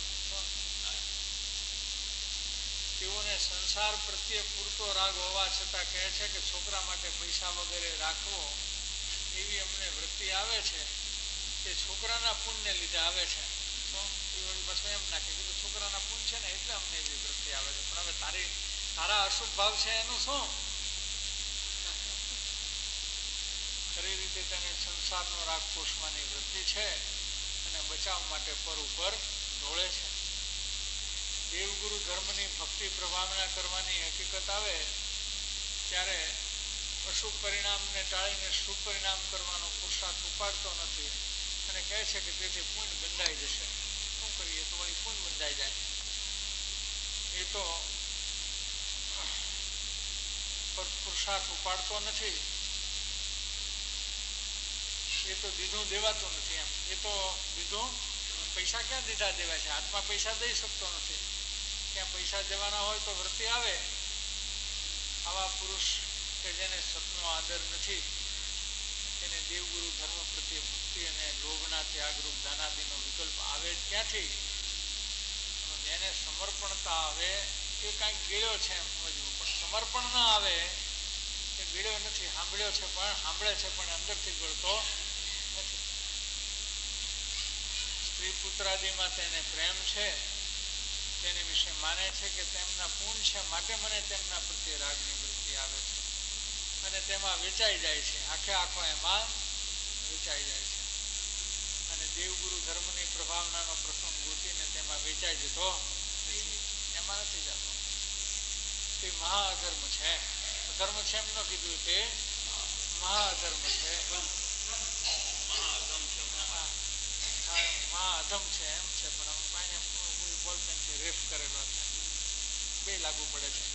તેઓને સંસાર પ્રત્યે પૂરતો રાગ હોવા છતાં કહે છે કે છોકરા માટે પૈસા વગેરે રાખવો એવી અમને વૃત્તિ આવે છે. તે છોકરાના પુણ્યને લીધે આવે છે. પાછું એમ નાખે કે છોકરાના પુણ્ય છે ને એટલે અમને એવી વૃત્તિ આવે છે. પણ હવે તારા અશુભ ભાવ છે એનું શું? ખરી રીતે તેને સંસારનો રાગ પોષવાની વૃત્તિ છે અને બચાવ માટે પર ઉપર ઢોળે છે. દેવગુરુ ધર્મની ભક્તિ પ્રભાવના કરવાની હકીકત આવે ત્યારે અશુભ પરિણામને ટાળીને શુભ પરિણામ કરવાનો પુરુષાર્થ ઉપાડતો નથી અને કહે છે કે તેથી પુણ્ય બંધાઈ જશે. શું કરીએ તો વળી પુણ્ય બંધાઈ જાય. એ તો પુરુષાર્થ ઉપાડતો નથી. એ તો દીધું દેવાતું નથી. એમ એ તો દીધું પૈસા ક્યાં દીધા દેવાય છે? હાથમાં પૈસા દઈ શકતો નથી. ક્યાં પૈસા દેવાના હોય તો વૃત્તિ આવે. આવા પુરુષ કે જેને સતનો આદર નથી તેને દેવગુરુ ધર્મ પ્રત્યે ભક્તિ અને લોભના ત્યાગરૂપ દાનાદીનો વિકલ્પ આવે જ ક્યાંથી? જેને સમર્પણતા આવે એ કાંઈક ગીળ્યો છે એમ સમજવું. પણ સમર્પણ ના આવે એ ગીળ્યો નથી. સાંભળ્યો છે પણ સાંભળે છે પણ અંદરથી ગળતો નથી. સ્ત્રી પુત્રાદિમાં તેને પ્રેમ છે. તેને વિશે માને છે કે તેમના પૂન છે માટે મને તેમના પ્રત્યે રાગની વૃત્તિ આવે છે અને તેમાં વેચાઈ જાય છે. આખે આખો એમાં વેચાઈ જાય છે અને દેવગુરુ ધર્મની પ્રભાવનાનો પ્રસંગ ગોતીને તેમાં વેચાઈ જતો નથી. એમાં નથી જતો. તે મહાઅધર્મ છે. અધર્મ છે એમ ન કીધું, તે મહાઅધર્મ છે. મહાઅધમ છે એમ છે. પણ બોલપેનથી રેફ કરેલો છે. બે લાગુ પડે છે.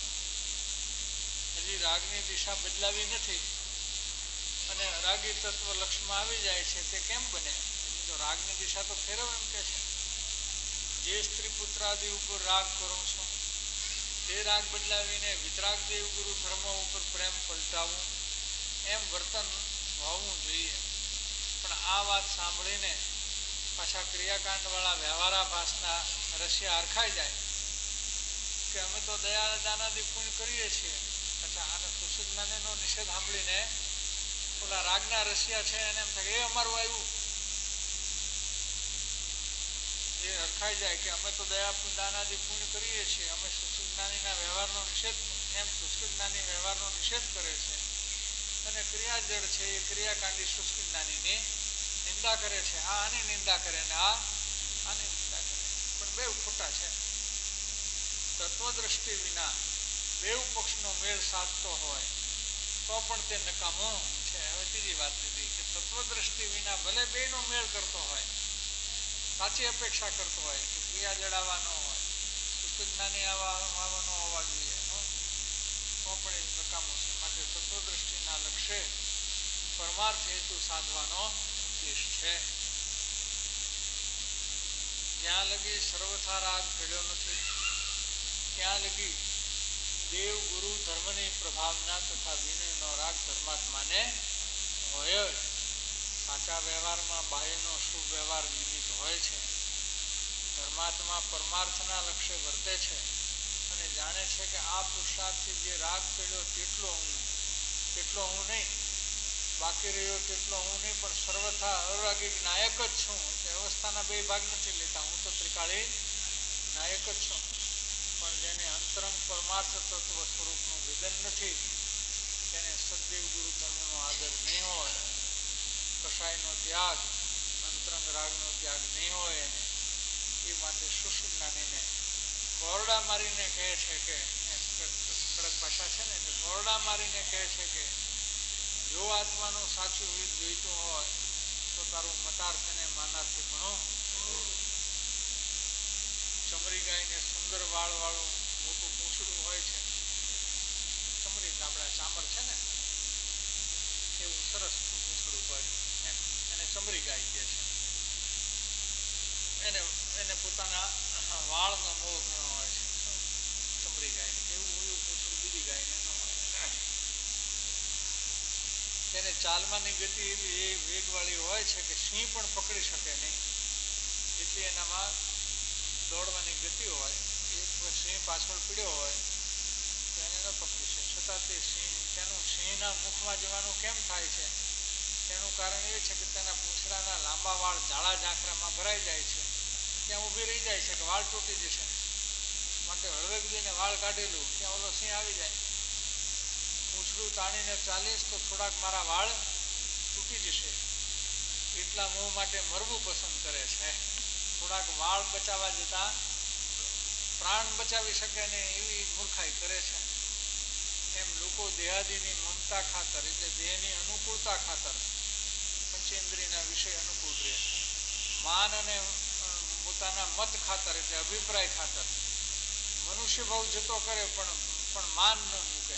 હજી રાગની દિશા બદલાવી નથી અને રાગી તત્વ લક્ષમાં આવી જાય છે. તે કેમ બને? તો રાગની દિશા તો ફેરવ એમ કે છે. જે સ્ત્રી પુત્રાદિ ઉપર રાગ કરું છું તે રાગ બદલાવીને વિતરાગ દેવગુરુ ધર્મ ઉપર પ્રેમ પલટાવવું એમ વર્તન હોવું જોઈએ. પણ આ વાત સાંભળીને પાછા ક્રિયાકાંડ વાળા વ્યવહારાભાસના રસિયા હરખાઈ જાય કે અમે તો દયા દાનાદી પુણ્ય કરીએ છીએ. અચ્છા, આને સુશીલનાનો નિષેધ સાંભળીને ઓલા રાગના રસિયા છે એને એમ થાય એ અમારું આવ્યું. એ હરખાઈ જાય કે અમે તો દયા દાનાદી પુણ્ય કરીએ છીએ. અમે સુશીલનાનીના વ્યવહારનો નિષેધ એમ સુશીલનાની વ્યવહારનો નિષેધ કરે છે અને ક્રિયાજળ છે એ ક્રિયાકાંડી સુશીલનાનીની નિંદા કરે છે. આ આની નિંદા કરે ને આ આની નિંદા કરે. પણ બે ખોટા છે. તત્વદ્રષ્ટિ વિના બેઉ પક્ષનો મેળ સાધતો હોય તો પણ તે નકામો છે. હવે ત્રીજી વાત લીધી કે તત્વદ્રષ્ટિ વિના ભલે બેનો મેળ કરતો હોય, સાચી અપેક્ષા કરતો હોય કે ક્રિયા જડાવવાનો હોય, સુજ્ઞાની આવવાનો હોવા જોઈએ, તો પણ એ નકામો છે. માટે તત્વદ્રષ્ટિના લક્ષ્ય પરમાર્થ હેતુ સાધવાનો ઉદ્દેશ છે. જ્યાં લગી સર્વથા રાગ કર્યો નથી ત્યાં લગી દેવ ગુરુ ધર્મની પ્રભાવના તથા વિનયનો રાગ ધર્માત્માને હોય જ. સાચા વ્યવહારમાં બાહ્યનો શુભ વ્યવહાર નિમિત્ત હોય છે. ધર્માત્મા પરમાર્થના લક્ષ્ય વર્તે છે અને જાણે છે કે આ પુરુષાર્થથી જે રાગ કર્યો તેટલો હું નહીં, બાકી રહ્યો તેટલો હું નહીં, પણ સર્વથા અરાગિક નાયક જ છું. અવસ્થાના બે ભાગ નથી લેતા. હું તો ત્રિકાળી નાયક જ છું. પણ જેને અંતરંગ પરમાર્થ તત્વ સ્વરૂપનું વિદન નથી તેને સદદેવ ગુરુ ધર્મનો આદર નહીં હોય, કસાયનો ત્યાગ, અંતરંગ રાગનો ત્યાગ નહીં હોય એને એ માટે સુશીલનાનીને કોરડા મારીને કહે છે કે કડક ભાષા છે ને, કોરડા મારીને કહે છે કે જો આત્માનું સાચું હિત જોઈતું હોય તો તારું મતાર્થ અને માનાર્થી પણ ચમરી ગાયને સુંદર વાળવાળું મોટું પૂંછડું હોય છે. ચમરી આપણા ચામર છે ને એવું સરસ પૂંછડું હોય એમ. એને ચમરી ગાય કહે છે. એને એને પોતાના વાળનો મોહ ઘણો હોય છે. ચમરી ગાય એવું પૂંછડું બીજી ગાયને ન હોય. તેને ચાલવાની ગતિ એવી વેગવાળી હોય છે કે સિંહ પણ પકડી શકે નહીં એટલી એનામાં દોડવાની ગતિ હોય. એક સિંહ પાછળ પીડ્યો હોય તો એને ન પકડી શકે. છતાં તે તેનું સિંહના મુખમાં જવાનું કેમ થાય છે તેનું કારણ એ છે કે તેના પૂંછડાના લાંબા વાળ ઝાડા ઝાંખરામાં ભરાઈ જાય છે. ત્યાં ઊભી રહી જાય છે કે વાળ તૂટી જશે માટે હળવેક દઈને વાળ કાઢેલું ત્યાં ઓલો સિંહ આવી જાય. પૂંછડું તાણીને ચાલીશ તો થોડાક મારા વાળ તૂટી જશે એટલા મોહ માટે મરવું પસંદ કરે છે. થોડાક વાળ બચાવવા જતા પ્રાણ બચાવી શકે ને એવી મૂર્ખાઈ કરે છે. એમ લોકો દેહાદીની મમતા ખાતર એટલે દેહની અનુકૂળતા ખાતર પંચેન્દ્રિયના વિષય અનુકૂળ રહે. માન અને પોતાના મત ખાતર એટલે અભિપ્રાય ખાતર મનુષ્ય ભાવ જતો કરે પણ માન ન મૂકે.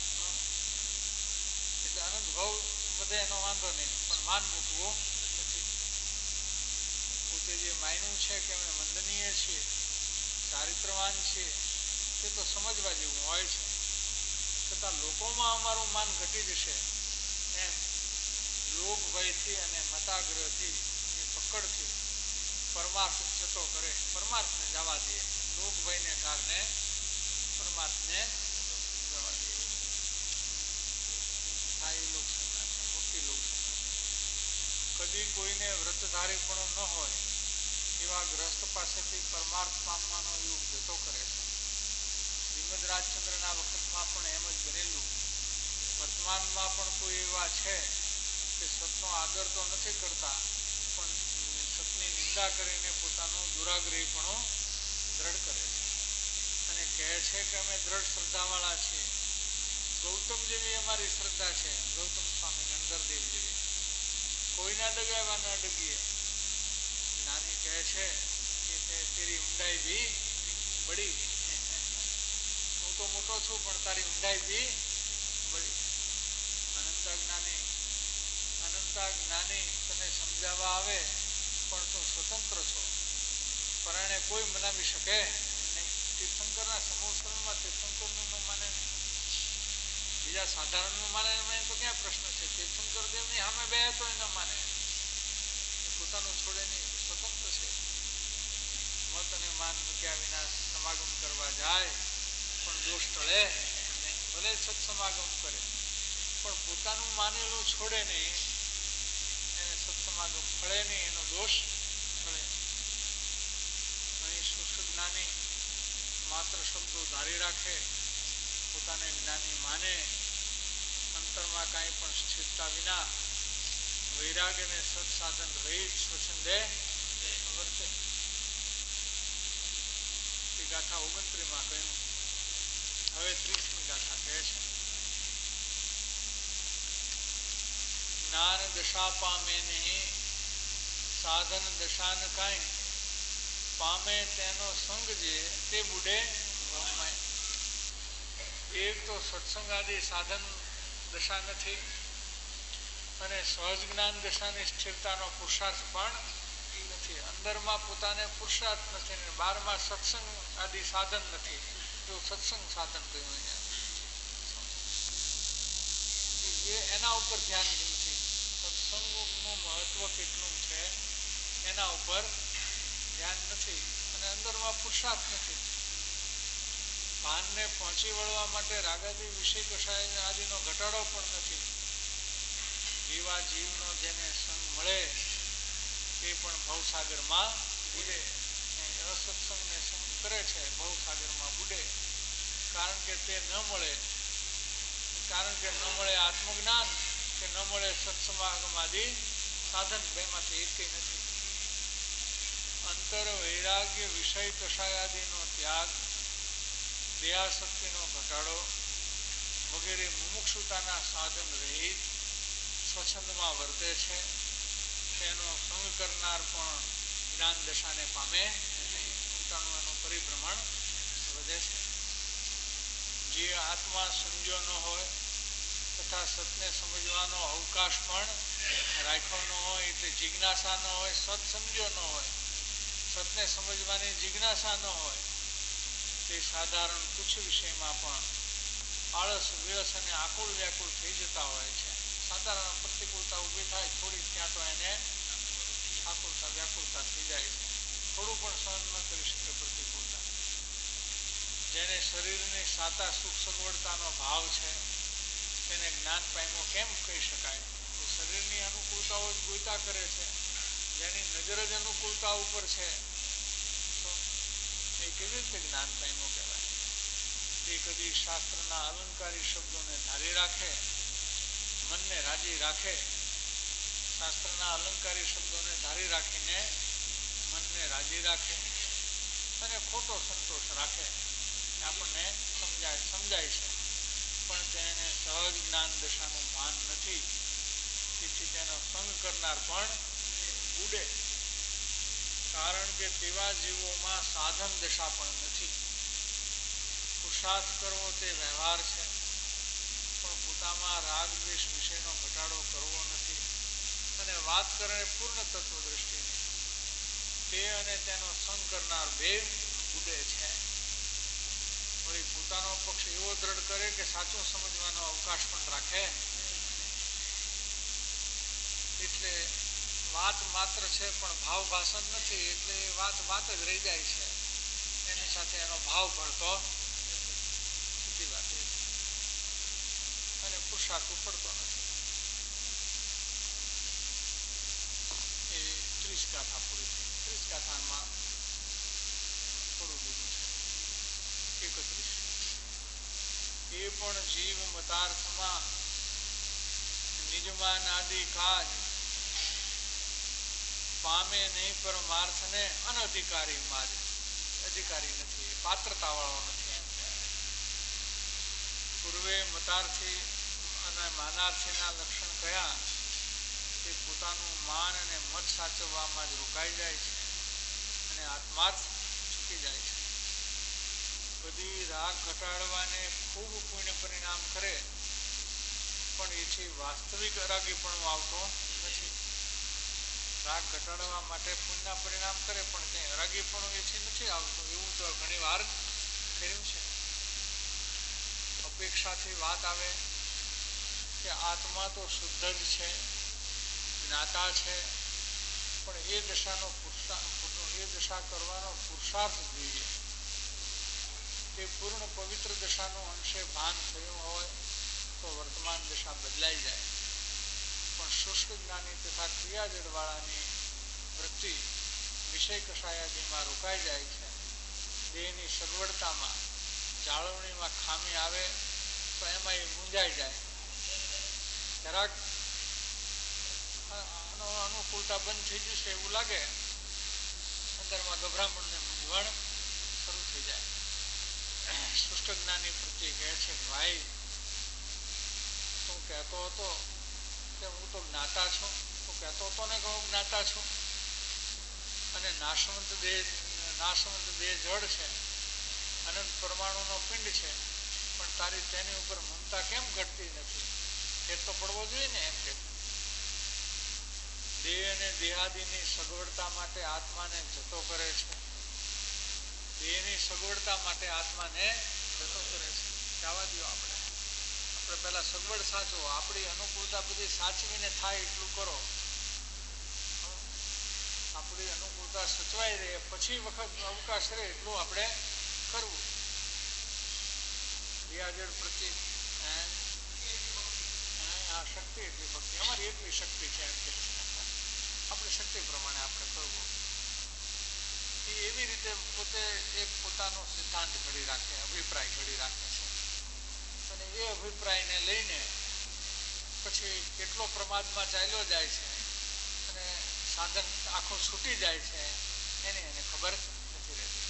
એટલે અનંત ભાવ વધે એનો વાંધો નહીં પણ માન મૂકવું નથી. પોતે જે માન્યું છે કે અમે વંદનીય છીએ ચારિત્રવાન છીએ તે તો સમજવા જેવું હોય છે. છતાં લોકોમાં અમારું માન ઘટી જશે એમ લોક ભયથી અને મતાગ્રહથી એ પકડથી પરમાર્થ જતો કરે. પરમાર્થને જવા દે. લોક ભયને કારણે પરમાર્થને જવા દે. આ એ લોકસંજ્ઞા છે, મોટી લોકસંજ્ઞા. કદી કોઈને વ્રતધારીપણું ન હોય એવા ગ્રસ્ત પાસેથી પરમાર્થ પામવાનો યુગ જતો કરે છે. શ્રીમદ રાજચંદ્રના વખતમાં પણ એમ જ બનેલું. વર્તમાનમાં પણ કોઈ એવા છે કે સતનો આદર તો નથી કરતા પણ સતની નિંદા કરીને પોતાનું દુરાગ્રહીપણું દ્રઢ કરે છે અને કહે છે કે અમે દ્રઢ શ્રદ્ધાવાળા છીએ. ગૌતમ જેવી અમારી શ્રદ્ધા છે. ગૌતમ સ્વામી ગણધરદેવ જેવી. કોઈના ડગાવવા ન ડગીએ. નાની કહે છે કે તેરી ઊંડાઈ બી બળી. હું તો મોટો છું પણ તારી ઊંડાઈ બી બળી. અનંતા જ્ઞાની તને સમજાવવા આવે પણ તું સ્વતંત્ર છો. પરાણે કોઈ મનાવી શકે નહીં. તીર્થંકરના સમૂહમાં તીર્થંકરનું ન માને નહીં. બીજા સાધારણનું માને તો ક્યાં પ્રશ્ન છે. તીર્થંકર દેવની સામે બે તો એ ન માને. પોતાનું છોડે નહીં. સ્વતંત્ર છે. મત અને માન મૂક્યા વિના સમાગમ કરવા જાય પણ દોષ ટળે નહીં. ભલે સત્સમાગમ કરે પણ પોતાનું માનેલું છોડે નહીં. એને સત્સમાગમ ફળે નહીં. એનો દોષ ટળે નહીં. અહીં શુષ્ક જ્ઞાની માત્ર શબ્દો ધારી રાખે, પોતાને જ્ઞાની માને, અંતરમાં કાંઈ પણ સ્થિરતા વિના વૈરાગ્ય અને સત્સાધન રહિત સ્વચ્છંદે વર્તે. એ ગાથા 29 કહ્યું. હવે 30મી ગાથા કહે છે. જ્ઞાન દશા પામે નહીં સાધન દશા ન કાંઈ પામે તેનો સંગ જે તે બુડે ભમાય. એક તો સત્સંગ આદિ સાધન દશા નથી અને સહજ જ્ઞાન દશાની સ્થિરતાનો પુરુષાર્થ પણ નથી. અંદરમાં પોતાને પુરુષાર્થ નથી ને બહારમાં સત્સંગ આદિ સાધન નથી. જો સત્સંગ સાધન કહ્યું અહીંયા એના ઉપર ધ્યાન નથી. સત્સંગનું મહત્વ કેટલું છે એના ઉપર ધ્યાન નથી અને અંદરમાં પુરુષાર્થ નથી. ભાનને પહોંચી વળવા માટે રાગાદી વિષય કષાય આદિનો ઘટાડો પણ નથી. એવા જીવનો જેને સંગ મળે તે પણ ભવસાગરમાં બુડે. અસત્સંગને સંગ કરે છે ભવસાગરમાં બુડે. કારણ કે તે ન મળે આત્મજ્ઞાન કે ન મળે સત્સમાગમ આદિ સાધન. બેમાંથી એકેય નથી. અંતર વૈરાગ્ય વિષય કષાયાદિનો ત્યાગ, દેહાશક્તિનો ઘટાડો વગેરે મુમુક્ષુતાના સાધન રહિત સ્વચ્છંદમાં વર્તે છે. તેનો સંગ કરનાર પણ જ્ઞાન દશાને પામે નહીં. પોતાનું એનું પરિભ્રમણ વધે છે. જે આત્મા સમજ્યો ન હોય તથા સતને સમજવાનો અવકાશ પણ રાખ્યો ન હોય, એટલે જિજ્ઞાસા ન હોય, સત સમજ્યો ન હોય, સતને સમજવાની જિજ્ઞાસા ન હોય, તે સાધારણ તુચ્છ વિષયમાં પણ આળસ વિરસ અને આકુળ વ્યાકુળ થઈ જતા હોય છે. સાધારણ પ્રતિકૂળતા ઊભી થાય થોડી, ત્યાં તો એને આકુળતા વ્યાકુળતા થઈ જાય છે. થોડું પણ સહન ન કરી શકે પ્રતિકૂળતા. જેને શરીરની સાતા સુખ સગવડતાનો ભાવ છે તેને જ્ઞાન પામ્યો કેમ કહી શકાય? તો શરીરની અનુકૂળતાઓ જ ગોઈતા કરે છે. જેની નજર જ અનુકૂળતા ઉપર છે તો એ કેવી રીતે જ્ઞાન પામ્યો કહેવાય? એ કદી શાસ્ત્રના અલંકારી શબ્દોને ધારી રાખે, મનને રાજી રાખે, શાસ્ત્રના અલંકારી શબ્દોને ધારી રાખીને મનને રાજી રાખે અને ખોટો સંતોષ રાખે, આપણને સમજાય છે, પણ તેને સહજ જ્ઞાન દશાનું ભાન નથી. તેથી તેનો સંગ કરનાર પણ બુડે, કારણ કે તેવા જીવોમાં સાધન દશા પણ નથી. પુરુષાર્થ કરવો તે વ્યવહાર છે, પણ પોતામાં રાગ દ્વેષ વિશેનો ઘટાડો કરવો નથી. અને વાત કરે પૂર્ણ તત્વદ્રષ્ટિની, તે અને તેનો સંગ કરનાર બે બુડે છે. વળી પોતાનો પક્ષ એવો દ્રઢ કરે કે સાચું સમજવાનો અવકાશ પણ રાખે. એટલે વાત માત્ર છે પણ ભાવ ભાષણ નથી, એટલે વાત જ રહી જાય છે, એની સાથે એનો ભાવ ભળતો સીધી વાત એ છે. અને પુરુષાર્થ પડતો નથી. એ 30 ગાથા પૂરી થઈ. 30 ગાથામાં થોડું બીજું છે. 31 એ પણ જીવ મતાર્થમાં નિજમાન આદિ કાજ પામે નહીં, પરમાર્થને અનધિકારી માજ. અધિકારી નથી, પાત્રતા વાળો નથી. એમ પૂર્વે મતાર્થી અને માનાર્થીના લક્ષણ કયા? તે પોતાનું માન અને મત સાચવવામાં જ રોકાઈ જાય છે અને આત્માર્થ ચૂકી જાય છે. બધી રાગ ઘટાડવાને ખૂબ પુણ્ય પરિણામ કરે, પણ એથી વાસ્તવિક અરાગીપણું આવતો નથી. રાગ ઘટાડવા માટે પુણ્યના પરિણામ કરે, પણ કંઈ અરાગીપણું એથી નથી આવતું. એવું તો ઘણી વાર કર્યું છે. અપેક્ષાથી વાત આવે કે આત્મા તો શુદ્ધ જ છે, જ્ઞાતા છે, પણ એ દશા કરવાનો પુરુષાર્થ જોઈએ. તે પૂર્ણ પવિત્ર દશાનું અંશે ભાન થયું હોય તો વર્તમાન દશા બદલાઈ જાય. પણ શુષ્ક જ્ઞાની તથા ક્રિયાજડવાળાની વૃત્તિ વિષય કષાયાદીમાં રોકાઈ જાય છે. દેહની સગવડતામાં જાળવણીમાં ખામી આવે તો એમાં એ મૂંઝાઈ જાય. જરાક અનુકૂળતા બંધ થઈ જશે એવું લાગે, અંદરમાં ગભરામણ ને મૂંઝવણ શરૂ થઈ જાય. શુષ્ક જ્ઞાની પ્રત્યે કહે છે કે ભાઈ, તું કહેતો હતો કે હું તો જ્ઞાતા છું, તું કહેતો હતો ને કે હું જ્ઞાતા છું, અને નાશવંત દેહ જડ છે, અનંત પરમાણુનો પિંડ છે, પણ તારી તેની ઉપર મમતા કેમ ઘટતી નથી? એ તો પડવો જોઈએ ને. એમ કે દેહ અને દેહાદિની સગવડતા માટે આત્માને જતો કરે છે. દેહની સગવડતા માટે આત્માને જતો કરે છે. જવા દો, આપણે પહેલા સગવડ સાચવો, આપણી અનુકૂળતા બધી સાચવીને થાય એટલું કરો. આપણી અનુકૂળતા સચવાઈ રહે, પછી વખત અવકાશ રહે એટલું આપણે કરવું. દેહાજડ પ્રત્યે આ શક્તિ એટલી ભક્તિ, અમારી એટલી શક્તિ છે એમ કે આપણી શક્તિ પ્રમાણે આપણે કરવું. એ એવી રીતે પોતે એક પોતાનો સિદ્ધાંત ઘડી રાખે, અભિપ્રાય ઘડી રાખે છે, અને એ અભિપ્રાયને લઈને પછી કેટલો પ્રમાદમાં ચાલ્યો જાય છે અને સાધન આખું છૂટી જાય છે, એને ખબર નથી રહેતી.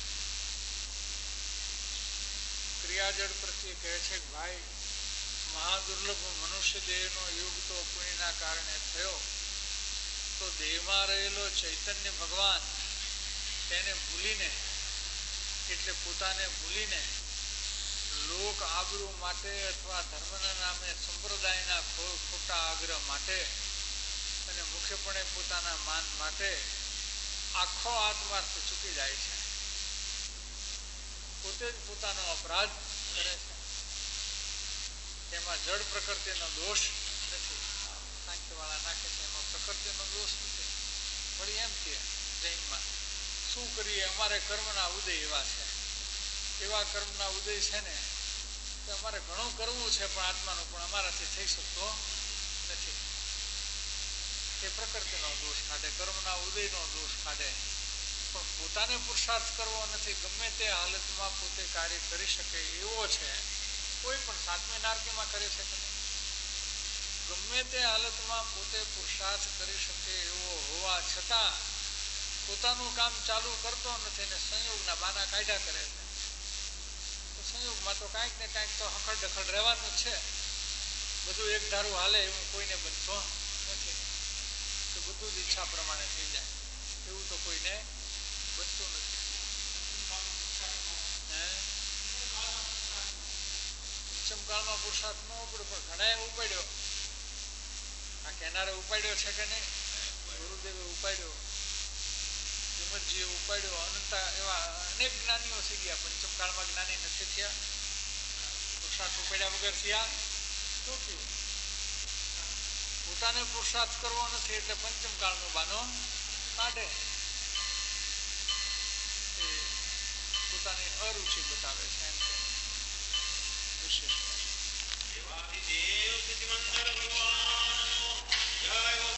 ક્રિયાજડ પ્રત્યે કહે છે કે ભાઈ, મહાદુર્લભ મનુષ્ય દેહનો યુગ તો પુણ્યના કારણે થયો, તો દેહમાં રહેલો ચૈતન્ય ભગવાન તેને ભૂલીને, એટલે પોતાને ભૂલીને લોક આબરૂ માટે અથવા ધર્મના નામે સંપ્રદાયના ખોટા આગ્રહ માટે અને મુખ્યપણે પોતાના માન માટે આખો આત્માર્થ ચૂકી જાય છે. પોતે જ પોતાનો અપરાધ કરે છે. એમાં જડ પ્રકૃતિનો દોષ નથી. સાંખ્યવાળા નાખે છે એમાં પ્રકૃતિનો દોષ નથી. વળી એમ કે જૈનમાં શું કરીએ, અમારે કર્મના ઉદય એવા છે. એવા કર્મના ઉદય છે ને કે અમારે ઘણું કરવું છે, પણ આત્માનું પણ અમારાથી થઈ શકતો નથી. એ પ્રકૃતિનો દોષ કાઢે, કર્મના ઉદયનો દોષ કાઢે. પણ પોતાને પુરુષાર્થ કરવો નથી. ગમે તે હાલતમાં પોતે કાર્ય કરી શકે એવો છે. કોઈ પણ સાતમી નારકીમાં કરે છે કે નહીં? ગમે તે હાલતમાં પોતે પુરુષાર્થ કરી શકે એવો હોવા છતાં પોતાનું કામ ચાલુ કરતો નથી ને સંયોગના બાના કાઢ્યા કરે છે. તો સંયોગમાં તો કાંઈક ને કાંઈક તો હખડ ડખડ રહેવાનું જ છે. બધું એક ધારું હાલે એવું કોઈને બનતો નથી. તો બધું જ ઈચ્છા પ્રમાણે થઈ જાય એવું તો કોઈને બનતું નથી. પંચમકાળમાં પુરુષાર્થ ન ઉપડ્યો, પણ ઘણા ઉપાડ્યો. આ કેનારે ઉપાડ્યો છે કે નહીં? ગુરુદેવે ઉપાડ્યો, હિંમતજીએ ઉપાડ્યો. અનંતા એવા અનેક જ્ઞાનીઓ થઈ ગયા. પંચમકાળમાં જ્ઞાની નથી થયા? પુરુષાર્થ ઉપાડ્યા વગર થયા? શું થયું? પોતાને પુરુષાર્થ કરવો નથી એટલે પંચમકાળનો બાનો કાઢે. પોતાની અરુચિ બતાવે છે.